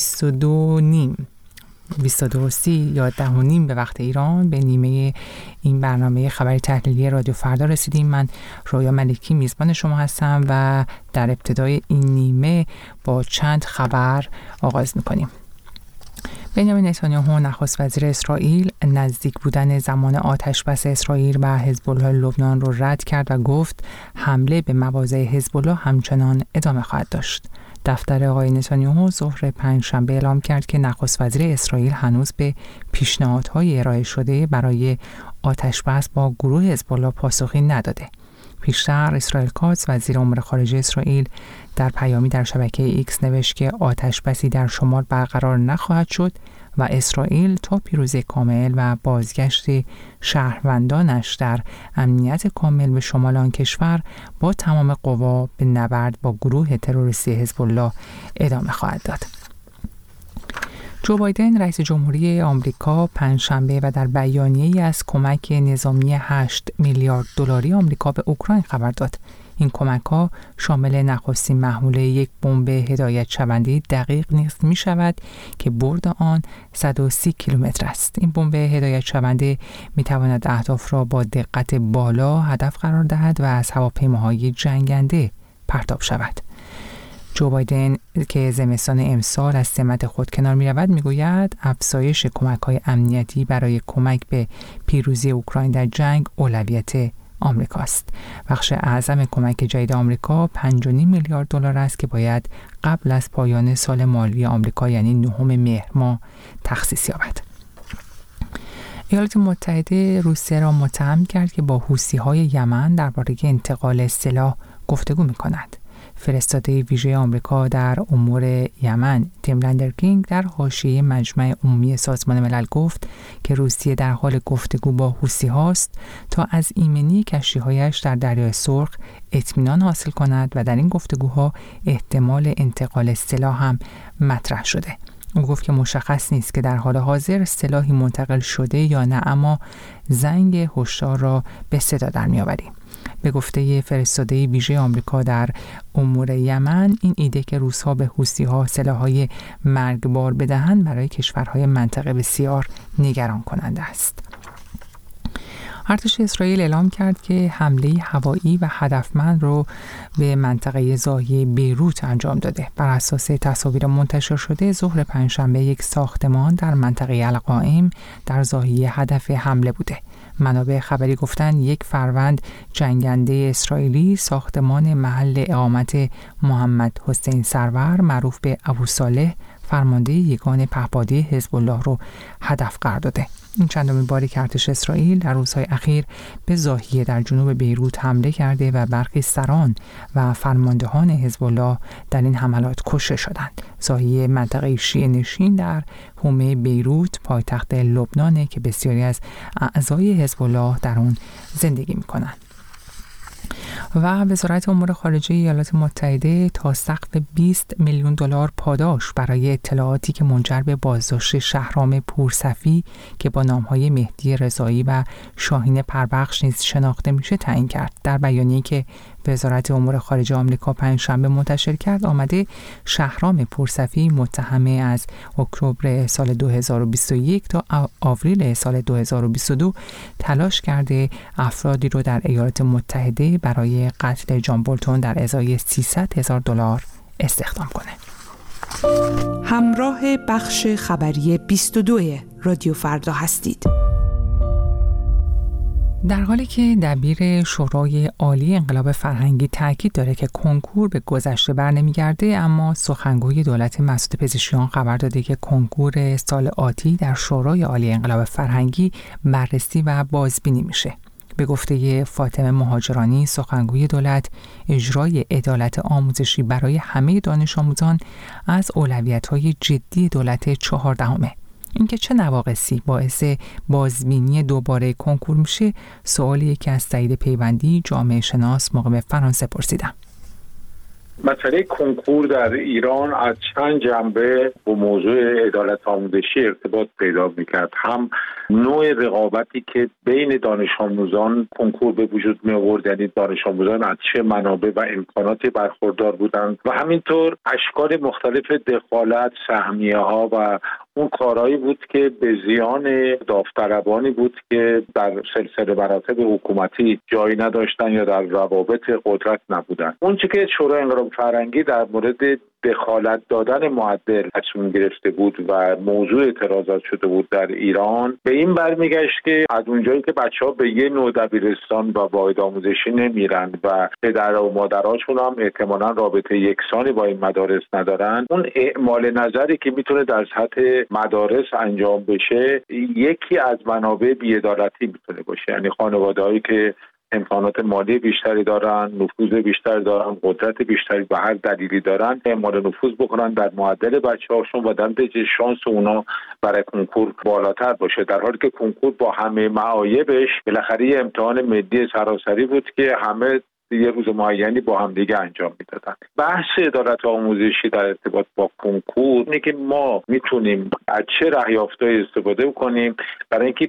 22:30 یا 10:30 به وقت ایران به نیمه این برنامه خبری تحلیلی رادیو فردا رسیدیم. من رویا ملکی میزبان شما هستم و در ابتدای این نیمه با چند خبر آغاز میکنیم. بنیامین نتانیاهو نخست وزیر اسرائیل نزدیک بودن زمان آتشبس اسرائیل و حزب الله لبنان رو رد کرد و گفت حمله به مواضع حزب الله همچنان ادامه خواهد داشت. دفتر آقای نتانیاهو ظهر پنجشنبه اعلام کرد که نخست وزیر اسرائیل هنوز به پیشنهادهای ارائه شده برای آتشبس با گروه حزب الله پاسخی نداده. پیشتر اسرائیل کاتز وزیر امور خارجه اسرائیل در پیامی در شبکه ایکس نوشت که آتشبسی در شمال برقرار نخواهد شد و اسرائیل تا پیروزی کامل و بازگشت شهروندانش در امنیت کامل به شمال آن کشور با تمام قوا به نبرد با گروه تروریستی حزب الله ادامه خواهد داد. جو بایدن رئیس جمهوری آمریکا پنجشنبه و در بیانیه‌ای از کمک نظامی 8 میلیارد دلاری آمریکا به اوکراین خبر داد. این کمک‌ها شامل نخستین محموله یک بمب هدایت شونده دقیق نیز می‌شود که برد آن 130 کیلومتر است. این بمب هدایت شونده می‌تواند اهداف را با دقت بالا هدف قرار دهد و از هواپیماهای جنگنده پرتاب شود. جو بایدن که زمستان امسال از سمت خود کنار می‌رود می‌گوید افزایش کمک‌های امنیتی برای کمک به پیروزی اوکراین در جنگ اولویت آمریکاست. بخش اعظم کمک جدید آمریکا 5.5 میلیارد دلار است که باید قبل از پایان سال مالی آمریکا یعنی 9 مهر ماه تخصیص یابد. ایالات متحده روسیه را متهم کرد که با حوثی‌های یمن درباره انتقال سلاح گفتگو می‌کند. فرستاده ویژه آمریکا در امور یمن تیم لندرکینگ در حاشیه مجمع عمومی سازمان ملل گفت که روسیه در حال گفتگو با حوثی‌هاست تا از ایمنی کشتی‌هایش در دریای سرخ اطمینان حاصل کند و در این گفتگوها احتمال انتقال سلاح هم مطرح شده. او گفت که مشخص نیست که در حال حاضر سلاحی منتقل شده یا نه، اما زنگ هشدار را به صدا در می‌آوریم. به گفته فرستاده ویژه آمریکا در امور یمن، این ایده که روس‌ها به حوثی‌ها سلاح‌های مرگبار بدهند برای کشورهای منطقه بسیار نگران کننده است. ارتش اسرائیل اعلام کرد که حمله هوایی و هدفمند رو به منطقه زاهیه بیروت انجام داده. بر اساس تصاویر منتشر شده ظهر پنجشنبه یک ساختمان در منطقه القائم در زاهیه هدف حمله بوده. منابع خبری گفتند یک فروند جنگنده اسرائیلی ساختمان محل اقامت محمد حسین سرور معروف به ابو صالح فرمانده یگان پهپادی حزب الله رو هدف قرار داده. این چندمین باری که ارتش اسرائیل در روزهای اخیر به زاهیه در جنوب بیروت حمله کرده و برخی سران و فرماندهان حزب الله در این حملات کشته شدند. زاهیه منطقه شیعه نشین در حومه بیروت پایتخت لبنانه که بسیاری از اعضای حزب الله در اون زندگی می‌کنند. و وزارت امور خارجه ایالات متحده تا سقف 20 میلیون دلار پاداش برای اطلاعاتی که منجر به بازداشت شهرام پورصفی که با نام‌های مهدی رضایی و شاهین پربخش نیز شناخته میشه تعیین کرد. در بیانیه‌ای که وزارت امور خارجه آمریکا پنجشنبه منتشر کرد آمده شهرام پورصفی متهم از اکتبر سال 2021 تا آوریل سال 2022 تلاش کرده افرادی رو در ایالات متحده برای قتل جان بولتون در ازای $300,000 استخدام کنه. همراه بخش خبری 22 رادیو فردا هستید. در حالی که دبیر شورای عالی انقلاب فرهنگی تاکید داره که کنکور به گذشته برنمیگرده، اما سخنگوی دولت مسعود پزشکیان خبر داده که کنکور سال آتی در شورای عالی انقلاب فرهنگی بررسی و بازبینی میشه. به گفته فاطمه مهاجرانی، سخنگوی دولت، اجرای عدالت آموزشی برای همه دانش آموزان از اولویت‌های جدی دولت 14. اینکه چه نواقصی باعث بازبینی دوباره کنکور میشه، سوالی که از سعید پیوندی، جامعه شناس مقیم فرانسه پرسیدم. مسئله کنکور در ایران از چند جنبه با موضوع عدالت آموزشی ارتباط پیدا میکرد. هم نوع رقابتی که بین دانش آموزان کنکور به وجود می آورد، یعنی دانش آموزان از چه منابع و امکاناتی برخوردار بودند، و همینطور اشکال مختلف دخالت، سهمیه ها و اون کارهایی بود که به زیان داوطلبانی بود که در سلسله مراتب حکومتی جایی نداشتن یا در روابط قدرت نبودن. اون چیزی که شورای انقلاب فرهنگی در مورد دخالت دادن معدل تصمیم گرفته بود و موضوع اعتراضات شده بود در ایران، به این برمیگشت که از اونجایی که بچه‌ها به یه نوع دبیرستان و واحد آموزشی نمیرن و پدر و مادراشون هم احتمالاً رابطه یکسانی با این مدارس ندارن، اون اعمال نظری که میتونه در سطح مدارس انجام بشه یکی از منابع بی‌عدالتی میتونه باشه. یعنی خانواده‌هایی که امکانات مالی بیشتری دارن، نفوذ بیشتری دارن، قدرت بیشتری به هر دلیلی دارن، اعمال نفوذ بکنن در معدل بچه‌هاشون و در نتیجه شانس اونا برای کنکور بالاتر باشه، در حالی که کنکور با همه معایبش بالاخره یه امتحان ملی سراسری بود که همه یه روز معینی با هم دیگه انجام میدادن. بحث عدالت آموزشی در ارتباط با کنکور اینه که ما میتونیم از چه رهیافتایی استفاده کنیم برای اینکه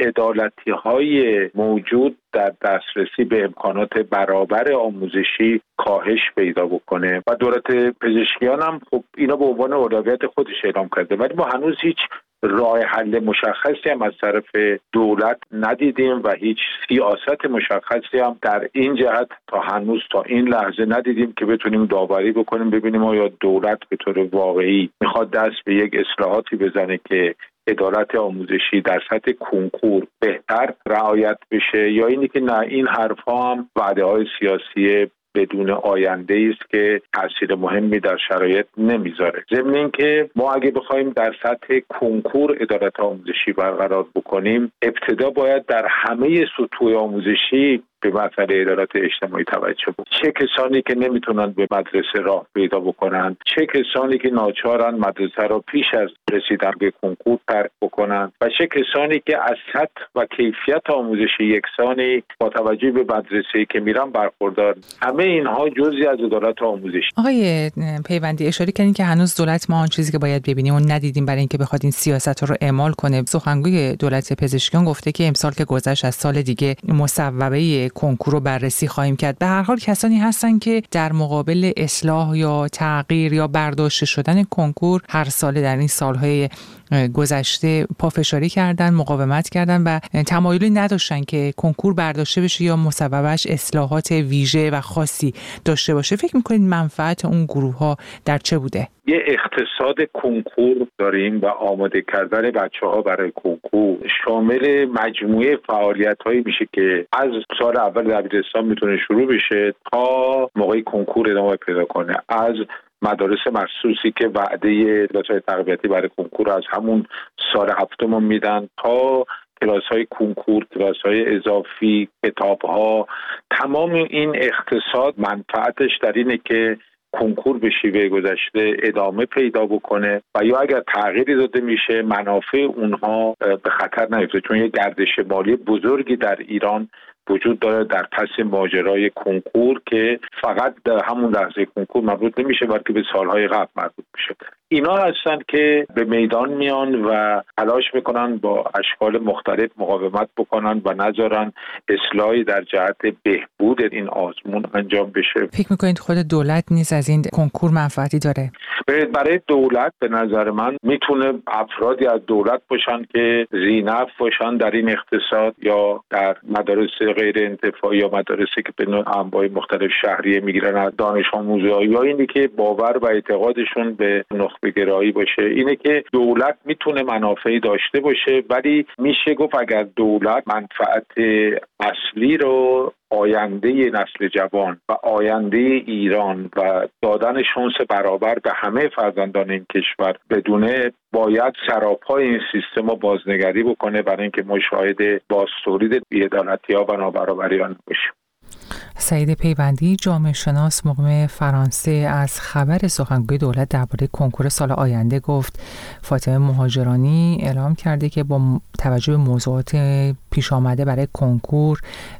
بی‌عدالتی‌های موجود در دسترسی به امکانات برابر آموزشی کاهش پیدا بکنه. و دولت پزشکیان هم خب اینا به عنوان اولویت خودش اعلام کرده، ولی ما هنوز هیچ راه حل مشخصی هم از طرف دولت ندیدیم و هیچ سیاست مشخصی هم در این جهت تا این لحظه ندیدیم که بتونیم داوری بکنیم ببینیم آیا دولت به طور واقعی میخواد دست به یک اصلاحاتی بزنه که عدالت آموزشی در سطح کنکور بهتر رعایت بشه، یا اینی که نه، این حرفا هم وعده‌های سیاسی بدون آینده است که تاثیر مهمی در شرایط نمیذاره. ضمن اینکه ما اگه بخوایم در سطح کنکور عدالت آموزشی برقرار بکنیم، ابتدا باید در همه سطوح آموزشی به مسئله عدالت اجتماعی توجه بکنیم. چه کسانی که نمیتونن به مدرسه راه پیدا بکنن، چه کسانی که ناچارن مدرسه را پیش از رسیدن به کنکور ترک بکنن و چه کسانی که از سطح و کیفیت آموزشی یکسانی با توجه به مدرسه‌ای که میرن برخوردار. همه اینها جزئی از عدالت آموزشی. آقای پیوندی اشاره کردین که هنوز دولت ما آن چیزی که باید ببینیم اون ندیدیم برای اینکه بخواد این سیاست رو اعمال کنه. سخنگوی دولت پزشکیان گفته که امسال که گذشت از سال دیگه مصوبه کنکور رو بررسی خواهیم کرد. به هر حال کسانی هستن که در مقابل اصلاح یا تغییر یا برداشته شدن کنکور هر ساله در این سالهای گذشته پافشاری کردن، مقاومت کردن و تمایلی نداشتن که کنکور برداشته بشه یا مصوبهش اصلاحات ویژه و خاصی داشته باشه. فکر می‌کنید منفعت اون گروه‌ها در چه بوده؟ یه اقتصاد کنکور داریم و آماده کردن بچه‌ها برای کنکور شامل مجموعه فعالیت‌هایی میشه که از سال اول دبیرستان میتونه شروع بشه تا موقع کنکور ادامه پیدا کنه. از مدارس مخصوصی که وعده کلاس‌های تقویتی برای کنکور از همون سال هفتم میدن تا کلاس‌های کنکور، کلاس‌های اضافی، کتاب‌ها، تمام این اقتصاد منفعتش در اینه که کنکور به شیوه گذشته ادامه پیدا بکنه و یا اگر تغییری داده میشه منافع اونها به خطر نیفته، چون یه گردش مالی بزرگی در ایران وجود داره در پس ماجرای کنکور که فقط در همون لحظه کنکور مربوط نمیشه بلکه به سالهای قبل مربوط میشه. اینا هستن که به میدان میان و تلاش میکنن با اشکال مختلف مقاومت بکنن و نذارن اصلاحی در جهت بهبود این آزمون انجام بشه. فکر میکنید خود دولت نیز از این کنکور منفعتی داره؟ برای دولت به نظر من میتونه افرادی از دولت باشن که ذی‌نفع باشن در این اقتصاد یا در مدارس غیر انتفاعی یا مدارسی که به نوع انواع مختلف شهریه میگیرن از دانش آموزها، یا اینی که باور و اعتقادشون به نخبه گرایی باشه اینه که دولت میتونه منافعی داشته باشه، ولی میشه گفت اگر دولت منفعت اصلی رو آینده نسل جوان و آینده ایران و دادن شانس برابر به همه فرزندان این کشور بدونه، باید سراپای این سیستم رو بازنگری بکنه برای اینکه ما شاهد بازتولید بی‌عدالتی‌ها و نابرابری‌ها باشیم. سعید پیوندی، جامعه شناس مقیم فرانسه، از خبر سخنگوی دولت درباره کنکور سال آینده گفت. فاطمه مهاجرانی اعلام کرده که با توجه به موضوعات پیش آمده برای کنکور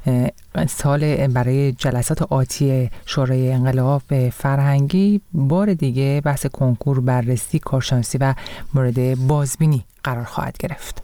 برای جلسات آتی شورای انقلاب فرهنگی بار دیگه بحث کنکور بررسی، کارشناسی و مورد بازبینی قرار خواهد گرفت.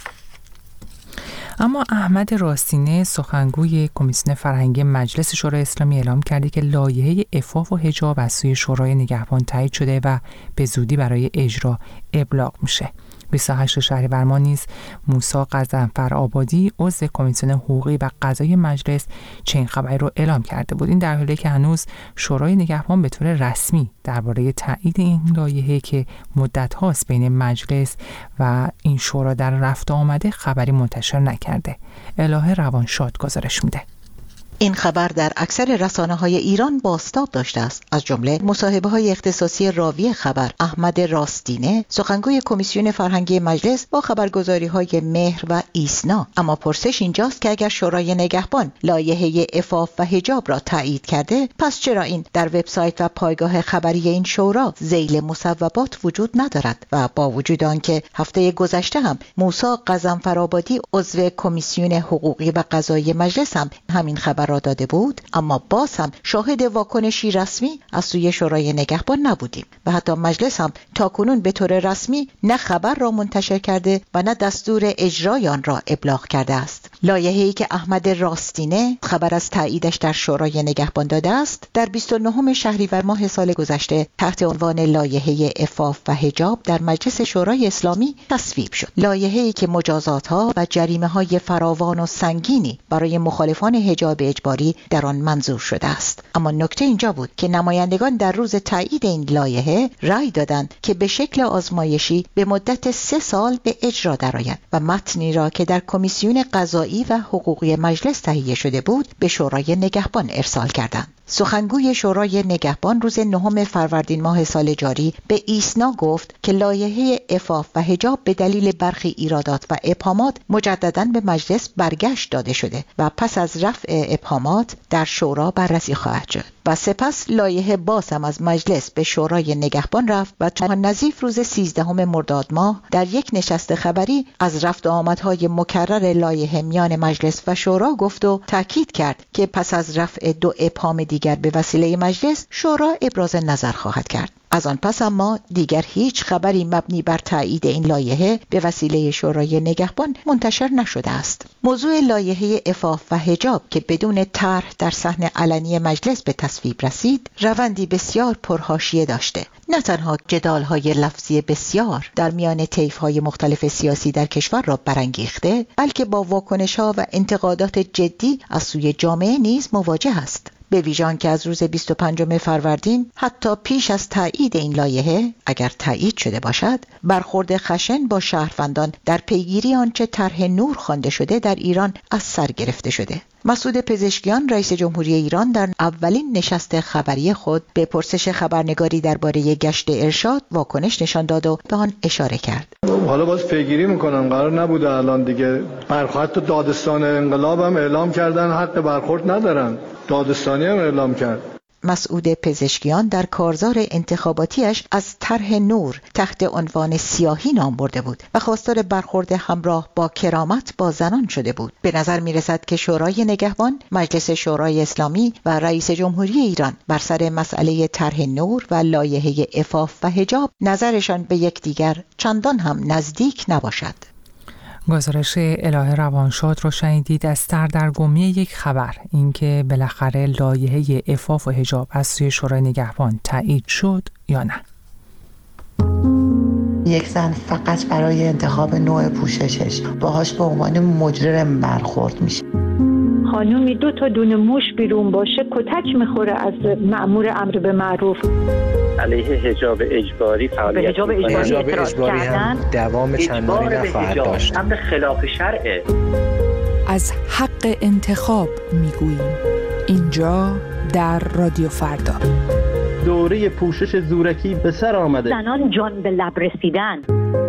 اما احمد راستینه، سخنگوی کمیسیون فرهنگی مجلس شورای اسلامی، اعلام کرده که لایحه عفاف و حجاب از سوی شورای نگهبان تایید شده و به زودی برای اجرا ابلاغ میشه. 28 شهریور ماه نیز موسی غضنفرآبادی، عضو کمیسیون حقوقی و قضایی مجلس، چنین خبری رو اعلام کرده بود. این در حالی که هنوز شورای نگهبان به طور رسمی درباره تایید این لایحه که مدت هاست بین مجلس و این شورا در رفت آمده خبری منتشر نکرده. الهه روانشاد گزارش میده. این خبر در اکثر رسانه‌های ایران بازتاب داشته است. از جمله مصاحبه‌های اختصاصی راوی خبر احمد راستینه، سخنگوی کمیسیون فرهنگی مجلس، با خبرگزاری‌های مهر و ایسنا. اما پرسش اینجاست که اگر شورای نگهبان لایحه عفاف و حجاب را تایید کرده، پس چرا این در وبسایت و پایگاه خبری این شورا ذیل مصوبات وجود ندارد؟ و با وجود آنکه هفته گذشته هم موسی غضنفرآبادی، عضو کمیسیون حقوقی و قضایی مجلس، هم همین خبر را داده بود، اما باز هم شاهد واکنشی رسمی از سوی شورای نگهبان نبودیم و حتی مجلس هم تاکنون به طور رسمی نه خبر را منتشر کرده و نه دستور اجرای آن را ابلاغ کرده است. لایحه‌ای که احمد راستینه خبر از تاییدش در شورای نگهبان داده است، در 29 شهریور ماه سال گذشته تحت عنوان لایحه عفاف و حجاب در مجلس شورای اسلامی تصویب شد. لایحه‌ای که مجازات‌ها و جریمه‌های فراوان و سنگینی برای مخالفان حجاب اجباری در آن منظور شده است. اما نکته اینجا بود که نمایندگان در روز تایید این لایحه رأی دادند که به شکل آزمایشی به مدت 3 سال به اجرا درآید و متنی را که در کمیسیون قضایی و حقوقی مجلس تهیه شده بود به شورای نگهبان ارسال کردند. سخنگوی شورای نگهبان روز 9 فروردین ماه سال جاری به ایسنا گفت که لایحه عفاف و حجاب به دلیل برخی ایرادات و ابهامات مجدداً به مجلس برگشت داده شده و پس از رفع ابهامات در شورا بررسی خواهد شد. و سپس لایحه باز هم از مجلس به شورای نگهبان رفت و تا نظیف روز 13 مرداد ماه در یک نشست خبری از رفت و آمدهای مکرر لایحه میان مجلس و شورا گفت و تاکید کرد که پس از رفع 2 ابهام دیگر به وسیله مجلس، شورا ابراز نظر خواهد کرد. از آن پس اما دیگر هیچ خبری مبنی بر تایید این لایحه به وسیله شورای نگهبان منتشر نشده است. موضوع لایحه عفاف و حجاب که بدون طرح در صحن علنی مجلس به تصویب رسید، روندی بسیار پرحاشیه داشته. نه تنها جدال‌های لفظی بسیار در میان طیف‌های مختلف سیاسی در کشور را برانگیخته، بلکه با واکنش‌ها و انتقادات جدی از سوی جامعه نیز مواجه است. به ویژه آنکه از روز 25 فروردین حتی پیش از تایید این لایحه، اگر تایید شده باشد، برخورد خشن با شهروندان در پیگیری آنچه طرح نور خوانده شده در ایران از سر گرفته شده. مسعود پزشکیان، رئیس جمهوری ایران، در اولین نشست خبری خود به پرسش خبرنگاری درباره گشت ارشاد واکنش نشان داد و به آن اشاره کرد. حالا باز پیگیری میکنن، قرار نبوده الان دیگه برخورد. تو دادستان انقلاب هم اعلام کردن حق برخورد ندارن، دادستانی هم اعلام کرد. مسعود پزشکیان در کارزار انتخاباتیش از طرح نور تحت عنوان سیاهی نام برده بود و خواستار برخورد همراه با کرامت با زنان شده بود. به نظر می رسد که شورای نگهبان، مجلس شورای اسلامی و رئیس جمهوری ایران بر سر مسئله طرح نور و لایحه عفاف و حجاب نظرشان به یکدیگر چندان هم نزدیک نباشد. گزارش الهه روانشاد رو شنیدید. از سردرگمی یک خبر، اینکه بالاخره لایحه عفاف و حجاب از سوی شورای نگهبان تایید شد یا نه. یک زن فقط برای انتخاب نوع پوششش باهاش به عنوان مجرم برخورد میشه. خانومی 2 تا دونه موش بیرون باشه کتک میخوره از مأمور امر به معروف. علیه حجاب اجباری فعالیت می‌کنند. حجاب اجباری هم دوام چندانی نخواهد داشت. امر خلاف شرعه. از حق انتخاب میگوییم اینجا در رادیو فردا. دوره پوشش زورکی به سر آمده. زنان جان به لب رسیدن.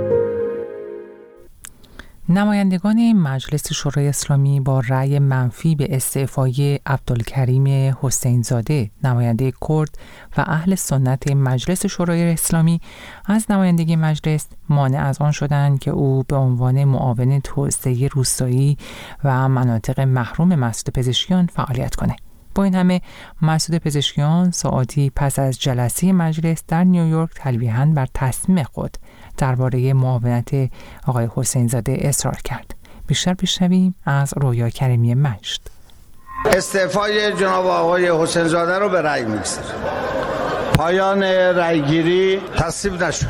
نمایندگان مجلس شورای اسلامی با رأی منفی به استعفای عبدالکریم حسین زاده نماینده کرد و اهل سنت مجلس شورای اسلامی از نمایندگی مجلس مانع از آن شدند که او به عنوان معاون توسعه روستایی و مناطق محروم مسعود پزشکیان فعالیت کنه. با این همه مسعود پزشکیان ساعاتی پس از جلسه مجلس در نیویورک تلویحاً بر تصمیم خود درباره معاونت آقای حسین زاده اصرار کرد. بیشتر بشنویم از رویا کریمی مجد. استعفای جناب آقای حسین زاده رو به رأی می‌گذارم. پایان رأیگیری تصویب نشد.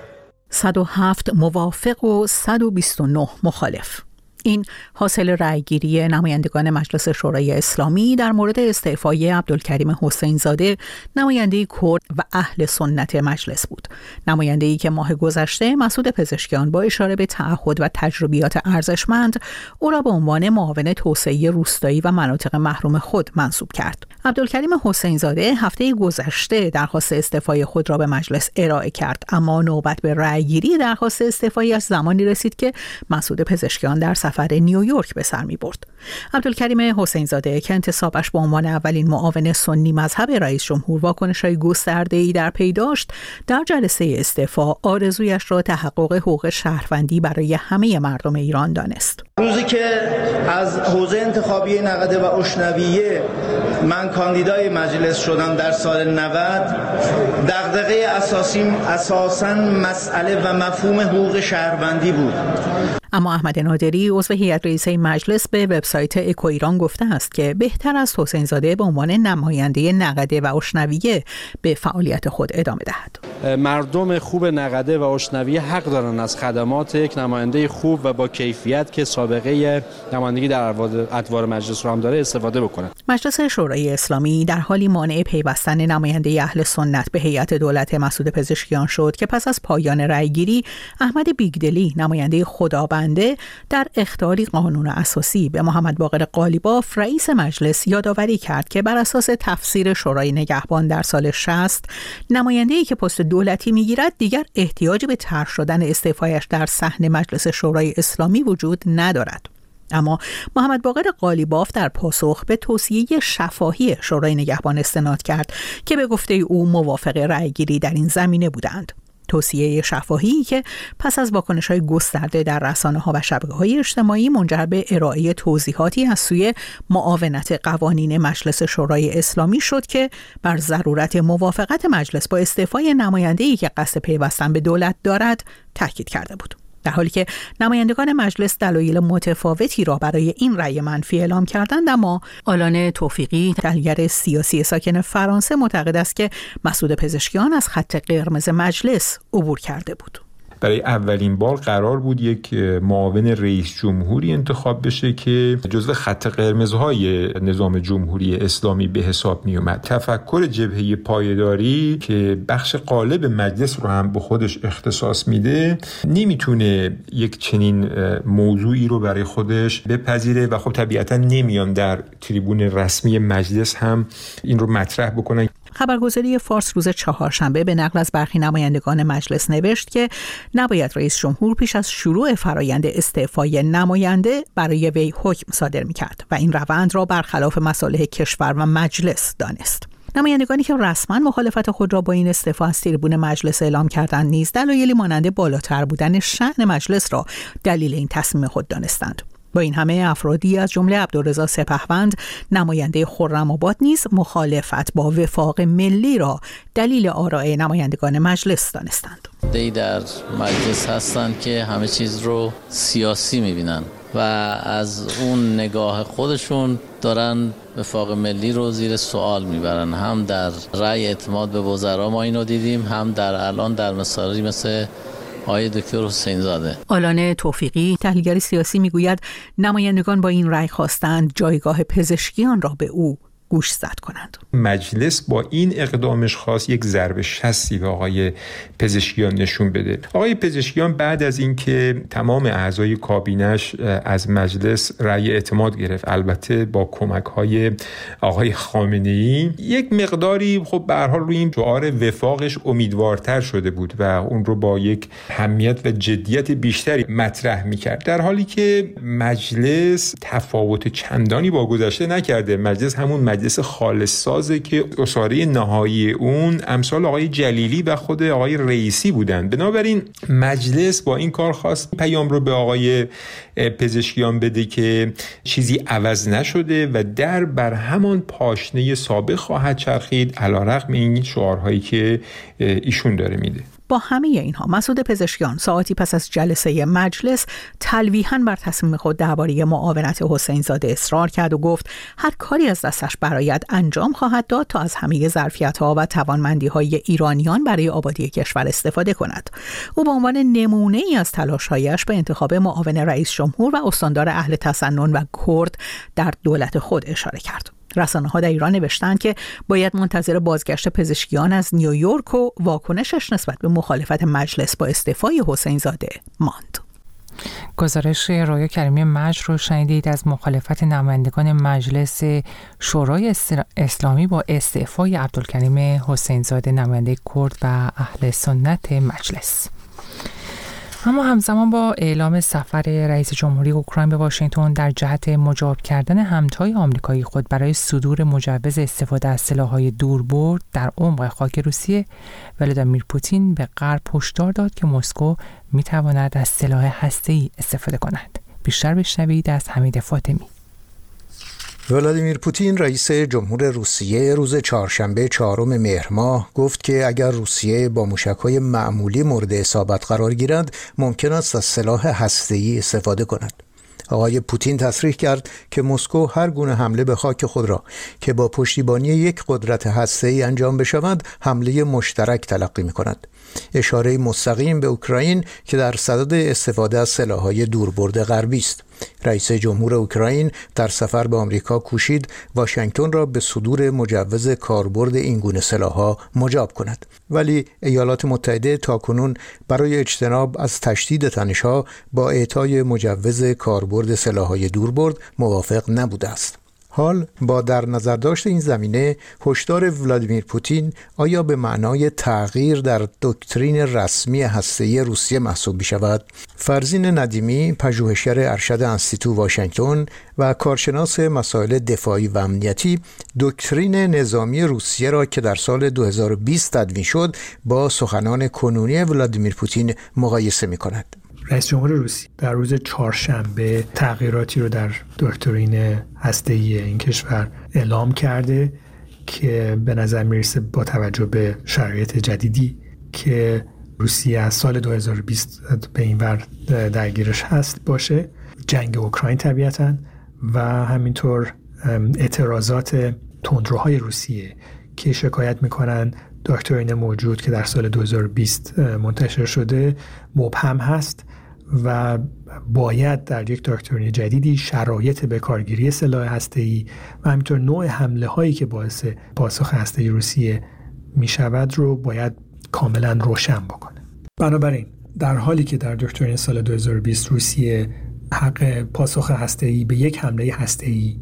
107 موافق و 129 مخالف. این حاصل رأیگیری نمایندگان مجلس شورای اسلامی در مورد استعفای عبدالکریم حسین زاده نماینده کرد و اهل سنت مجلس بود. نماینده‌ای که ماه گذشته مسعود پزشکیان با اشاره به تعهد و تجربیات ارزشمند او را به عنوان معاون توسعه روستایی و مناطق محروم خود منصوب کرد. عبدالکریم حسین زاده هفته گذشته درخواست استعفای خود را به مجلس ارائه کرد، اما نوبت به رأیگیری درخواست استعفای از زمانی رسید که مسعود پزشکیان در سفر نیویورک به سر می برد. عبدالکریم حسین زاده که انتصابش به عنوان اولین معاون سنی مذهب رئیس جمهور واکنش‌های گسترده‌ای در پی داشت، در جلسه استعفا آرزویش را تحقق حقوق شهروندی برای همه مردم ایران دانست. روزی که از حوزه انتخابی نقده و اشنویه من کاندیدای مجلس شدم در سال 90، دغدغه اساساً مسئله و مفهوم حقوق شهروندی بود. اما احمد نادری عضو هیئت رئیسه مجلس به وبسایت اکو ایران گفته است که بهتر است حسین زاده به عنوان نماینده نقده و اشنویه به فعالیت خود ادامه دهد. مردم خوب نقده و اشنویه حق دارند از خدمات یک نماینده خوب و با کیفیت که سابقه نمایندگی در ادوار مجلس رو هم داره استفاده بکنند. مجلس شورای اسلامی در حالی مانع پیوستن نماینده اهل سنت به هیئت دولت مسعود پزشکیان شد که پس از پایان رأیگیری احمد بیگدلی نماینده خدابنده در اخطاری قانون اساسی به محمد باقر قالیباف رئیس مجلس یادآوری کرد که بر اساس تفسیر شورای نگهبان در سال 60 نماینده‌ای که پست دولتی میگیرد دیگر احتیاج به طرح شدن استعفایش در صحن مجلس شورای اسلامی وجود ندارد. اما محمد باقر قالیباف در پاسخ به توصیه شفاهی شورای نگهبان استناد کرد که به گفته او موافق رأیگیری در این زمینه بودند. توصیه شفاهی که پس از واکنش‌های گسترده در رسانه‌ها و شبکه‌های اجتماعی منجر به ارائه توضیحاتی از سوی معاونت قوانین مجلس شورای اسلامی شد که بر ضرورت موافقت مجلس با استعفای نماینده‌ای که قصد پیوستن به دولت دارد تاکید کرده بود. در حالی که نمایندگان مجلس دلایل متفاوتی را برای این رأی منفی اعلام کردند، اما آلان توفیقی تحلیلگر سیاسی ساکن فرانسه معتقد است که مسعود پزشکیان از خط قرمز مجلس عبور کرده بود. برای اولین بار قرار بود یک معاون رئیس جمهوری انتخاب بشه که جزو خط قرمزهای نظام جمهوری اسلامی به حساب می اومد. تفکر جبهه پایداری که بخش غالب مجلس رو هم به خودش اختصاص میده نمیتونه یک چنین موضوعی رو برای خودش بپذیره و خب طبیعتا نمیان در تریبون رسمی مجلس هم این رو مطرح بکنن. خبرگزاری فارس روز چهارشنبه به نقل از برخی نمایندگان مجلس نوشت که نباید رئیس جمهور پیش از شروع فرایند استعفای نماینده برای وی حکم صادر می‌کرد و این روند را برخلاف مصالح کشور و مجلس دانست. نمایندگانی که رسما مخالفت خود را با این استعفا از تریبون مجلس اعلام کردند نیز دلایلی مانند بالاتر بودن شأن مجلس را دلیل این تصمیم خود دانستند. با این همه افرادی از جمله عبدالرضا سپهوند نماینده خرم‌آباد نیز مخالفت با وفاق ملی را دلیل آراء نمایندگان مجلس دانستند. عده‌ای در مجلس هستند که همه چیز رو سیاسی می‌بینن و از اون نگاه خودشون دارن وفاق ملی رو زیر سوال میبرن. هم در رأی اعتماد به وزرا ما اینو دیدیم، هم در الان در مسائلی مثل آقای دکتر حسین زاده. آلان توفیقی تحلیلگر سیاسی میگوید نمایندگان با این رأی خواستند جایگاه پزشکیان را به او گوشزد کنند. مجلس با این اقدامش خواست یک ضربه شستی به آقای پزشکیان نشون بده. آقای پزشکیان بعد از اینکه تمام اعضای کابینش از مجلس رأی اعتماد گرفت، البته با کمک‌های آقای خامنه‌ای، یک مقداری خب به هر حال روی این شعار وفاقش امیدوارتر شده بود و اون رو با یک اهمیت و جدیت بیشتری مطرح می‌کرد، در حالی که مجلس تفاوت چندانی با گذشته نکرده. مجلس همون مجلس خالص سازه که اساره نهایی اون امثال آقای جلیلی و خود آقای رئیسی بودند. بنابراین مجلس با این کار خواست پیام رو به آقای پزشکیان بده که چیزی عوض نشده و در بر همان پاشنه سابق خواهد چرخید علیرغم این شعارهایی که ایشون داره میده. با همه اینها مسعود پزشکیان ساعتی پس از جلسه مجلس تلویحاً بر تصمیم خود درباره معاونت حسین زاده اصرار کرد و گفت هر کاری از دستش برآید انجام خواهد داد تا از همه ظرفیت‌ها و توانمندی‌های ایرانیان برای آبادی کشور استفاده کند. او به عنوان نمونه‌ای از تلاش‌هایش به انتخاب معاون رئیس جمهور و استاندار اهل تسنن و کرد در دولت خود اشاره کرد. رسانه‌ها در ایران نوشتند که باید منتظر بازگشت پزشکیان از نیویورک و واکنشش نسبت به مخالفت مجلس با استعفای حسین زاده ماند. گزارش رویا کریمی مجر رو شنیدید از مخالفت نمایندگان مجلس شورای اسلامی با استعفای عبدالکریم حسین زاده نماینده کرد و اهل سنت مجلس. اما همزمان با اعلام سفر رئیس جمهوری اوکراین به واشنگتن در جهت مجاب کردن همتای آمریکایی خود برای صدور مجوز استفاده از سلاح‌های دوربرد در عمق خاک روسیه، ولادیمیر پوتین به غرب هشدار داد که مسکو می‌تواند از سلاح هسته‌ای استفاده کند. بیشتر بشنوید از حمید فاطمی. ولادیمیر پوتین رئیس جمهور روسیه روز چهارشنبه 4 مهر ماه گفت که اگر روسیه با موشک‌های معمولی مورد اصابت قرار گیرد ممکن است از سلاح هسته‌ای استفاده کند. آقای پوتین تصریح کرد که مسکو هر گونه حمله به خاک خود را که با پشتیبانی یک قدرت هسته‌ای انجام بشود حمله مشترک تلقی می‌کند. اشاره مستقیم به اوکراین که در صدد استفاده از سلاح‌های دوربرد غربی است. رئیس جمهور اوکراین در سفر به آمریکا کوشید واشنگتن را به صدور مجوز کاربرد این گونه سلاح‌ها مجاب کند، ولی ایالات متحده تاکنون برای اجتناب از تشدید تنش‌ها با اعطای مجوز کاربرد سلاح‌های دوربرد موافق نبوده است. حال با در نظر داشت این زمینه هشدار ولادیمیر پوتین آیا به معنای تغییر در دکترین رسمی هسته‌ای روسیه محسوب می‌شود؟ فرزین ندیمی، پژوهشگر ارشد انستیتو واشنگتن و کارشناس مسائل دفاعی و امنیتی، دکترین نظامی روسیه را که در سال 2020 تدوین شد با سخنان کنونی ولادیمیر پوتین مقایسه می‌کند. رئیس جمهور روسیه در روز چهارشنبه تغییراتی رو در دکترین هسته‌ای این کشور اعلام کرده که به نظر میرسه با توجه به شرایط جدیدی که روسیه از سال 2020 به این ور درگیرش هست باشه، جنگ اوکراین طبیعتاً و همینطور اعتراضات تندروهای روسیه که شکایت میکنن دکترین موجود که در سال 2020 منتشر شده مبهم هست و باید در یک دکترین جدیدی شرایط به کارگیری سلاح هسته‌ای و همینطور نوع حمله هایی که باعث پاسخ هسته‌ای روسیه می شود رو باید کاملا روشن بکنه. بنابراین در حالی که در دکترین سال 2020 روسیه حق پاسخ هسته‌ای به یک حمله هسته‌ای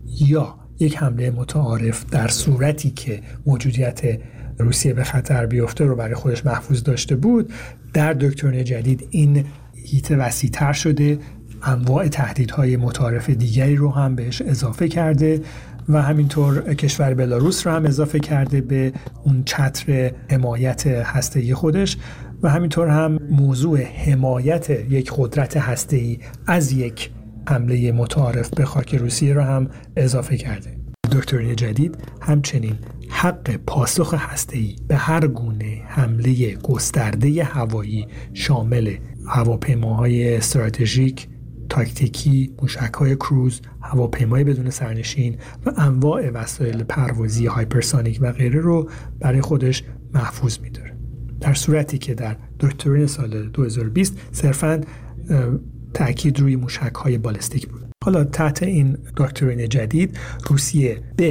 یا یک حمله متعارف در صورتی که موجودیت روسیه به خطر بیفته رو برای خودش محفوظ داشته بود، در دکترین جدید این هیته وسیع‌تر شده، انواع تهدیدهای متعارف دیگری رو هم بهش اضافه کرده و همینطور کشور بلاروس رو هم اضافه کرده به اون چتر حمایت هسته‌ای خودش و همینطور هم موضوع حمایت یک قدرت هسته‌ای از یک حمله متعارف به خاک روسیه رو هم اضافه کرده. دکترین جدید همچنین حق پاسخ هسته‌ای به هر گونه حمله گسترده هوایی شامل هواپیماهای استراتژیک، تاکتیکی، موشک‌های کروز، هواپیمای بدون سرنشین و انواع وسایل پروازی هایپرسونیک و غیره رو برای خودش محفوظ می‌داره. در صورتی که در دکترین سال 2020 صرفاً تأکید روی موشک‌های بالستیک بود. حالا تحت این دکترین جدید روسیه به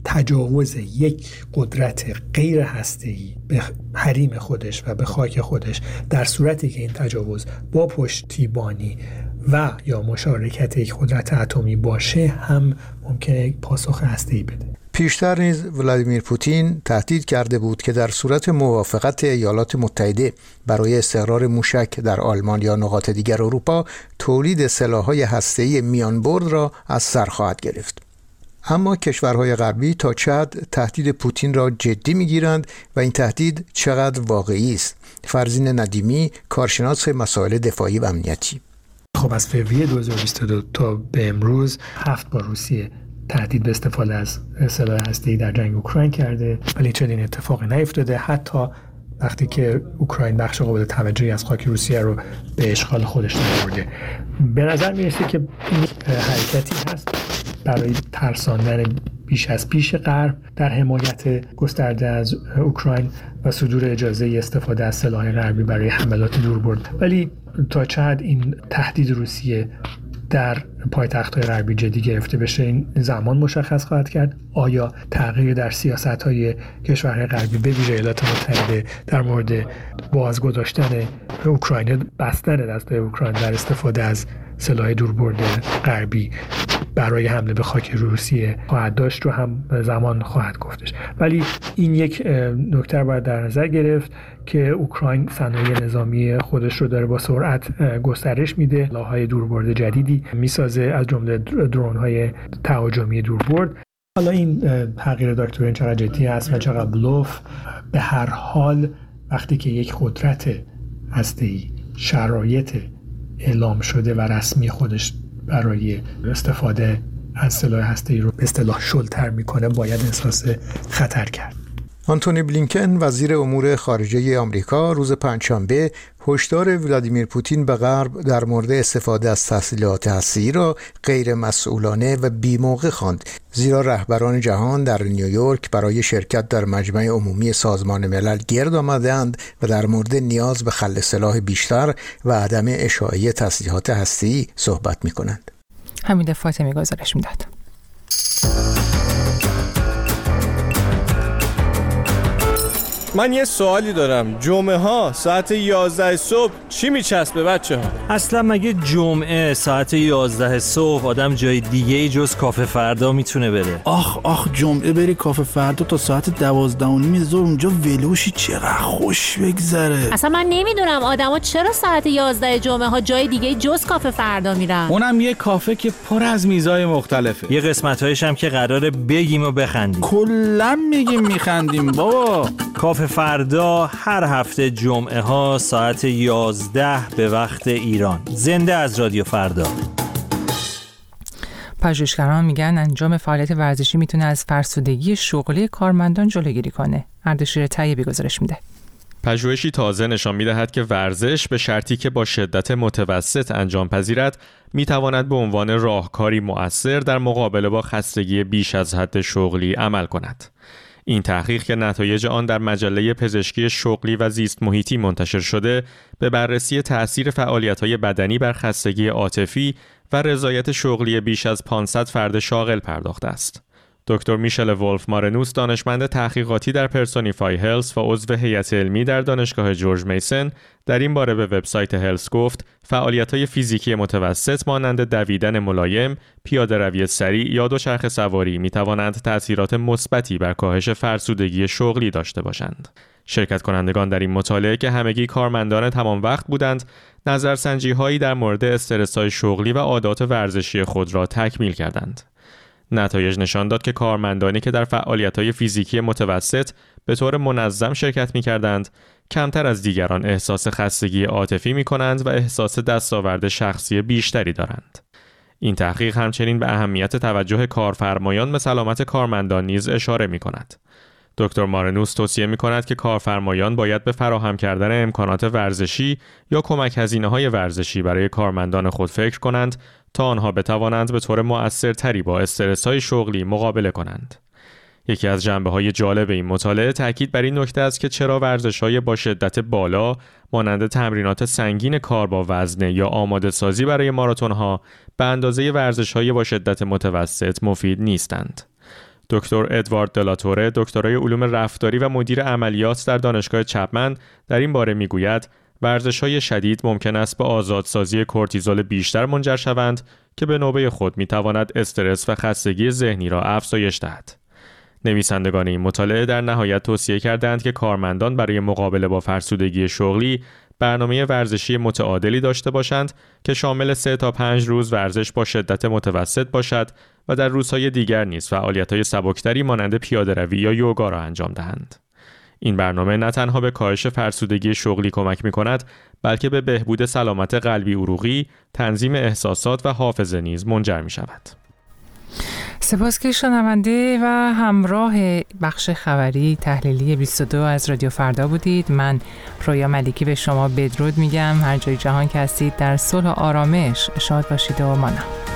تجاوز یک قدرت غیر هسته‌ای به حریم خودش و به خاک خودش در صورتی که این تجاوز با پشتیبانی و یا مشارکت یک قدرت اتمی باشه هم ممکنه پاسخ هسته‌ای بده. پیشتر نیز ولادیمیر پوتین تهدید کرده بود که در صورت موافقت ایالات متحده برای استقرار موشک در آلمان یا نقاط دیگر اروپا، تولید سلاح‌های هسته‌ای میانبرد را از سر خواهد گرفت. اما کشورهای غربی تا چقدر تهدید پوتین را جدی می‌گیرند و این تهدید چقدر واقعی است؟ فرزین ندیمی، کارشناس مسائل دفاعی و امنیتی. خب از فوریه 2022 تا به امروز 7 بار روسیه تهدید به استفاده از سلاح هسته‌ای در جنگ اوکراین کرده، ولی چنین اتفاقی نیفتاده. حتی وقتی که اوکراین بخش قابل توجهی از خاک روسیه رو به اشغال خودش نبرده. به نظر میرسه که این حرکتی هست برای ترساندن بیش از پیش غرب در حمایت گسترده از اوکراین و صدور اجازه استفاده از سلاح غربی برای حملات دوربرد. ولی تا چقدر این تهدید روسیه در پایتخت‌های غربی جدی گرفته بشه، این زمان مشخص خواهد کرد. آیا تغییر در سیاست‌های کشورهای غربی به ویژه ایالات متحده در مورد بازگذاشتن اوکراین، بستن دستای اوکراین در استفاده از سلاح دوربرد غربی برای حمله به خاک روسیه خواهد داشت رو هم زمان خواهد گفتش. ولی این یک نکته باید در نظر گرفت که اوکراین صنایع نظامی خودش رو داره با سرعت گسترش میده، سلاح‌های دوربرد جدیدی میسازه، از جمله درون‌های تهاجمی دوربرد. حالا این تغییر داکترین چقدر جدی است و چقدر بلوف، به هر حال وقتی که یک قدرت هسته‌ای شرایط اعلام شده و رسمی خودش برای استفاده از سلاح هسته‌ای رو به اصطلاح شلتر میکنه، باید احساس خطر کرد. آنتونی بلینکن وزیر امور خارجه آمریکا روز پنجشنبه هشدار ولادیمیر پوتین به غرب در مورد استفاده از تسلیحات هسته‌ای را غیر مسئولانه و بی‌موقع خواند، زیرا رهبران جهان در نیویورک برای شرکت در مجمع عمومی سازمان ملل گرد آمدند و در مورد نیاز به خلع سلاح بیشتر و عدم اشاعه تسلیحات هسته‌ای صحبت می‌کنند. حمید فاطمی گزارش می‌داد. من یه سوالی دارم. جمعه ها ساعت 11 صبح چی میچسبه بچه ها؟ اصلا مگه جمعه ساعت 11 صبح آدم جای دیگه جز کافه فردا میتونه بره؟ آخ جمعه بری کافه فردا تا ساعت 12:30 ظهر اونجا ولوشی، چقدر خوش بگذره. اصلا من نمیدونم آدما چرا ساعت 11 جمعه ها جای دیگه جز کافه فردا میرن. اونم یه کافه که پر از میزای مختلفه. یه قسمتایش هم که قراره بگیم و بخندیم. کلا میگیم میخندیم بابا. کافه فردا هر هفته جمعه ها ساعت 11 به وقت ایران. زنده از رادیو فردا. پژوهشگران میگن انجام فعالیت ورزشی میتونه از فرسودگی شغلی کارمندان جلوگیری کنه. اردشیر طیبی گزارش میده. پژوهشی تازه نشان می‌دهد که ورزش به شرطی که با شدت متوسط انجام پذیرد می‌تواند به عنوان راهکاری مؤثر در مقابله با خستگی بیش از حد شغلی عمل کند. این تحقیق که نتایج آن در مجله پزشکی شغلی و زیست محیطی منتشر شده، به بررسی تأثیر فعالیت‌های بدنی بر خستگی عاطفی و رضایت شغلی بیش از 500 فرد شاغل پرداخته است. دکتر میشل ولف مارنوس، دانشمند تحقیقاتی در پرسونیفای هلس و عضو هیئت علمی در دانشگاه جورج میسن، در این باره به وبسایت هلس گفت فعالیت‌های فیزیکی متوسط مانند دویدن ملایم، پیاده‌روی سریع یا دوچرخه سواری می‌توانند تأثیرات مثبتی بر کاهش فرسودگی شغلی داشته باشند. شرکت کنندگان در این مطالعه که همگی کارمندان تمام وقت بودند، نظرسنجی‌هایی در مورد استرس‌های شغلی و عادات ورزشی خود را تکمیل کردند. نتایج نشان داد که کارمندانی که در فعالیت‌های فیزیکی متوسط به طور منظم شرکت می‌کردند، کمتر از دیگران احساس خستگی عاطفی می‌کنند و احساس دستاورد شخصی بیشتری دارند. این تحقیق همچنین به اهمیت توجه کارفرمایان به سلامت کارمندان نیز اشاره می‌کند. دکتر مارنوس توصیه می‌کند که کارفرمایان باید به فراهم کردن امکانات ورزشی یا کمک هزینه‌های ورزشی برای کارمندان خود فکر کنند تا آنها بتوانند به طور مؤثرتری با استرس‌های شغلی مقابله کنند. یکی از جنبه‌های جالب این مطالعه تاکید بر این نکته است که چرا ورزش‌های با شدت بالا مانند تمرینات سنگین کار با وزنه یا آماده‌سازی برای ماراتون‌ها به اندازه ورزش‌های با شدت متوسط مفید نیستند. دکتر ادوارد دلاتوره، دکترای علوم رفتاری و مدیر عملیات در دانشگاه چپمن در این باره میگوید ورزش‌های شدید ممکن است به آزادسازی کورتیزول بیشتر منجر شوند که به نوبه خود می‌تواند استرس و خستگی ذهنی را افزایش دهد. نویسندگان این مطالعه در نهایت توصیه کردند که کارمندان برای مقابله با فرسودگی شغلی برنامه ورزشی متعادلی داشته باشند که شامل 3 تا 5 روز ورزش با شدت متوسط باشد و در روزهای دیگر نیز فعالیت‌های سبکتری مانند پیاده‌روی یا یوگا را انجام دهند. این برنامه نه تنها به کاهش فرسودگی شغلی کمک می‌کند، بلکه به بهبود سلامت قلبی عروقی، تنظیم احساسات و حافظه نیز منجر می‌شود. سپاس که شنونده و همراه بخش خبری تحلیلی 22 از رادیو فردا بودید. من رویا ملیکی به شما بدرود میگم. هر جای جهان که هستید در صلح و آرامش شاد باشید و مانم.